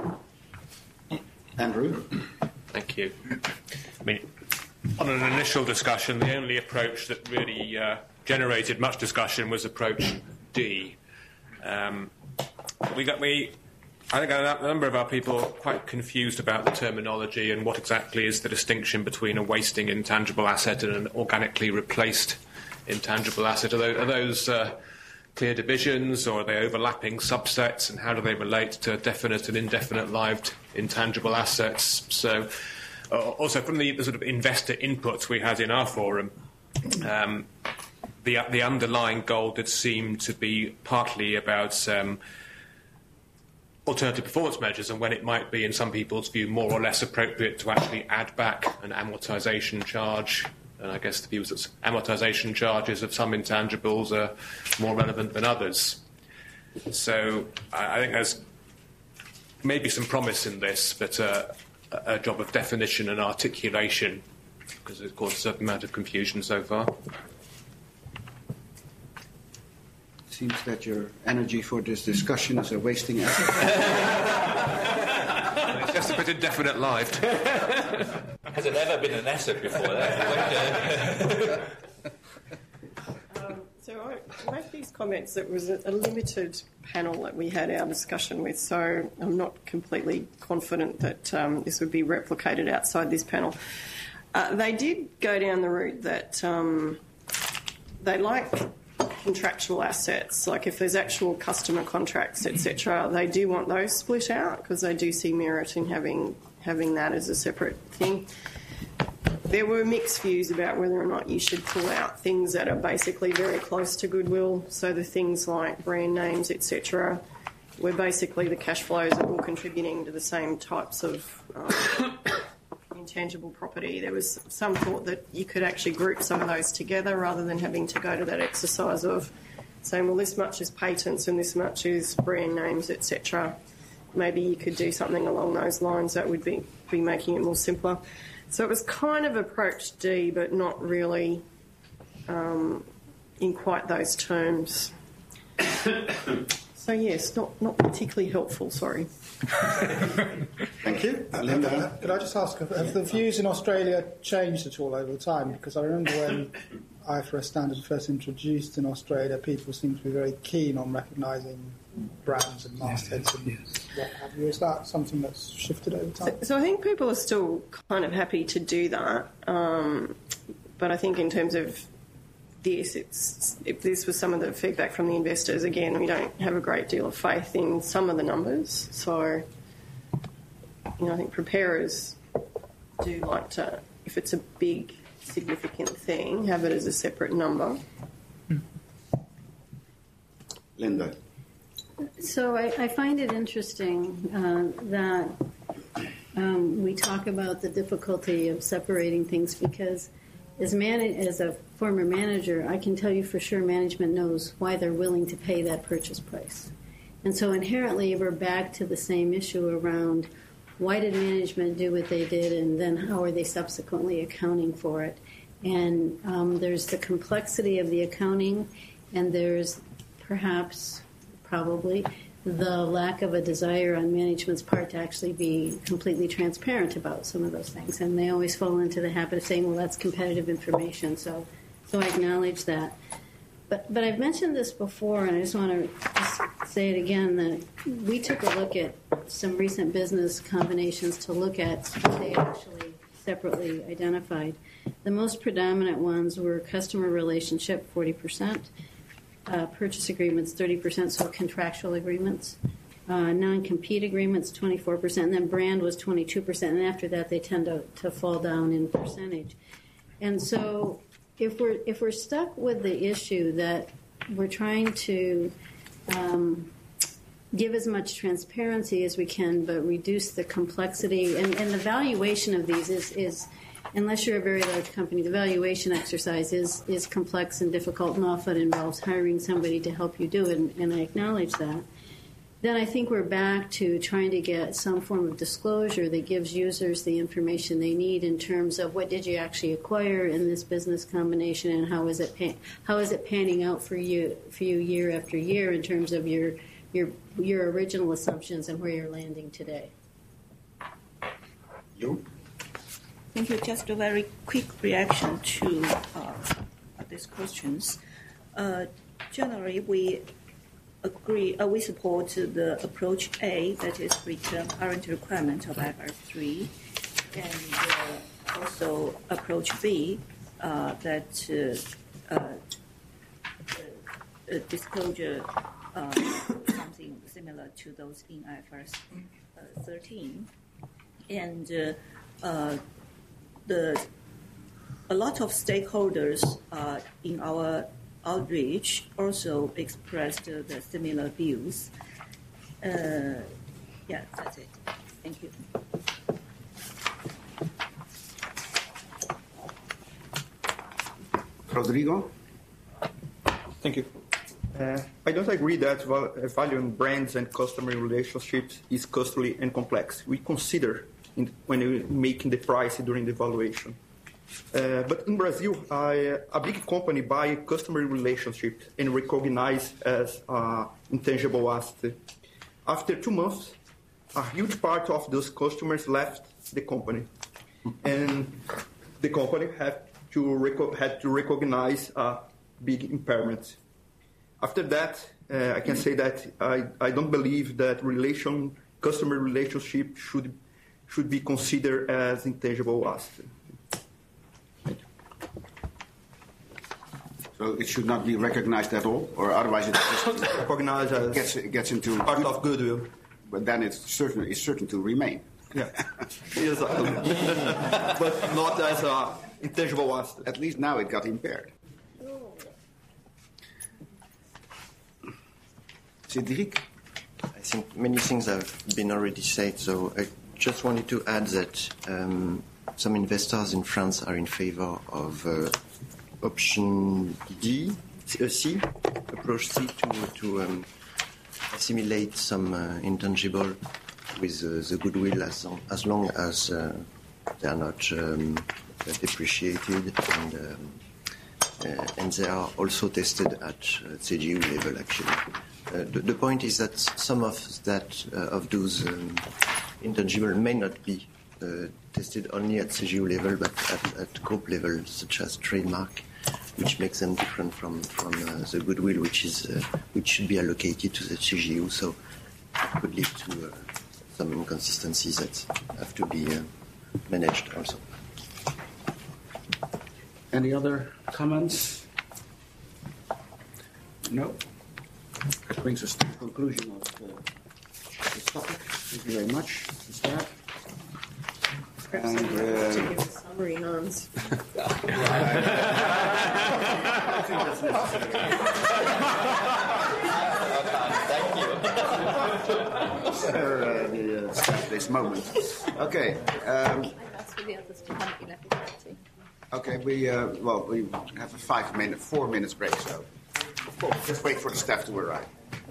A: Andrew?
G: Thank you. I mean, on an initial discussion, the only approach that really uh, generated much discussion was approach D. Um, we got we. I think a number of our people are quite confused about the terminology and what exactly is the distinction between a wasting intangible asset and an organically replaced intangible asset. Are those, are those uh, clear divisions, or are they overlapping subsets, and how do they relate to definite and indefinite-lived intangible assets? So, uh, also from the, the sort of investor inputs we had in our forum, um, the the underlying goal did seem to be partly about um, alternative performance measures and when it might be, in some people's view, more or less appropriate to actually add back an amortization charge. And I guess the view is that amortization charges of some intangibles are more relevant than others. So I, I think there's maybe some promise in this, but uh, a, a job of definition and articulation, because it's caused a certain amount of confusion so far.
A: Seems that your energy for this discussion is a wasting effort.
G: It's just a bit indefinite-lived.
H: Has it ever been an asset before that?
C: um, so I make these comments. It was a, a limited panel that we had our discussion with, so I'm not completely confident that um, this would be replicated outside this panel. Uh, they did go down the route that um, they like contractual assets, like if there's actual customer contracts, et cetera, they do want those split out because they do see merit in having having that as a separate thing. There were mixed views about whether or not you should pull out things that are basically very close to goodwill, so the things like brand names, et cetera, where basically the cash flows are all contributing to the same types of um, intangible property. There was some thought that you could actually group some of those together rather than having to go to that exercise of saying, well, this much is patents and this much is brand names, et cetera. Maybe you could do something along those lines that would be, be making it more simpler. So it was kind of approach D, but not really um, in quite those terms. So, yes, not, not particularly helpful, sorry.
A: Thank you.
N: Uh, Linda? Could I just ask, have the views in Australia changed at all over time? Because I remember when I F R S standards first introduced in Australia, people seemed to be very keen on recognising brands and mastheads and what have you. Is that something that's shifted over time?
C: So, so I think people are still kind of happy to do that. Um, but I think in terms of this, it's, if this was some of the feedback from the investors, again, we don't have a great deal of faith in some of the numbers. So, you know, I think preparers do like to, if it's a big, significant thing, have it as a separate number.
A: Linda.
I: So I, I find it interesting uh, that um, we talk about the difficulty of separating things, because as, man- as a former manager, I can tell you for sure management knows why they're willing to pay that purchase price. And so inherently we're back to the same issue around why did management do what they did, and then how are they subsequently accounting for it. And um, there's the complexity of the accounting, and there's perhaps, probably, the lack of a desire on management's part to actually be completely transparent about some of those things. And they always fall into the habit of saying, well, that's competitive information, so so I acknowledge that. But but I've mentioned this before, and I just want to just say it again, that we took a look at some recent business combinations to look at what they actually separately identified. The most predominant ones were customer relationship, forty percent, Uh, purchase agreements, thirty percent, so contractual agreements. Uh, non-compete agreements, twenty-four percent, and then brand was twenty-two percent, and after that they tend to, to fall down in percentage. And so if we're, if we're stuck with the issue that we're trying to um, give as much transparency as we can, but reduce the complexity, and, and the valuation of these is, is unless you're a very large company, the valuation exercise is, is complex and difficult, and often involves hiring somebody to help you do it, and, and I acknowledge that. Then I think we're back to trying to get some form of disclosure that gives users the information they need in terms of what did you actually acquire in this business combination, and how is it pan- how is it panning out for you for you year after year in terms of your your your original assumptions and where you're landing today.
A: You.
L: Thank you. Just a very quick reaction to uh, these questions. Uh, generally, we agree, uh, we support the approach A, that is return current requirement of I F R S three, and uh, also approach B, uh, that uh, uh, uh, disclosure uh, something similar to those in I F R S uh, thirteen, and uh, uh, The, a lot of stakeholders uh, in our outreach also expressed uh, the similar views. Uh, yeah, that's it. Thank you.
A: Rodrigo?
T: Thank you. Uh, I don't agree that val- valuing brands and customer relationships is costly and complex. We consider in, when we're making the price during the evaluation. Uh, but in Brazil, I, a big company buy customer relationship and recognize as uh, intangible asset. After two months, a huge part of those customers left the company, and the company had to reco- had to recognize a big impairment. After that, uh, I can say that I, I don't believe that relation customer relationship should should be considered as intangible asset.
A: So it should not be recognized at all, or otherwise it just
T: recognized as
A: gets, it gets into
T: part of goodwill.
A: But then it's certain it's certain to remain.
T: Yeah, exactly. But not as an intangible asset.
A: At least now it got impaired. Cédric?
U: I think many things have been already said, so I just wanted to add that um, some investors in France are in favor of uh, option D, uh, C, approach C, to, to um, assimilate some uh, intangible with uh, the goodwill as long as, long as uh, they are not um, depreciated, and, um, uh, and they are also tested at uh, C G U level, actually. Uh, the, the point is that some of that uh, of those um, intangible may not be uh, tested only at C G U level, but at, at group level, such as trademark, which makes them different from from uh, the goodwill, which is uh, which should be allocated to the C G U. So it could lead to uh, some inconsistencies that have to be uh, managed also.
A: Any other comments? No. That brings us to the conclusion of uh, this topic. Thank you very much, Mister Staff.
C: Perhaps
A: And,
C: to
A: uh,
C: give a summary, Hans.
A: I think that's necessary. Sir, uh, the uh, staff this moment. Okay. Um, okay. We uh, well, we have a five minute, four minutes break. So just wait for the staff to arrive.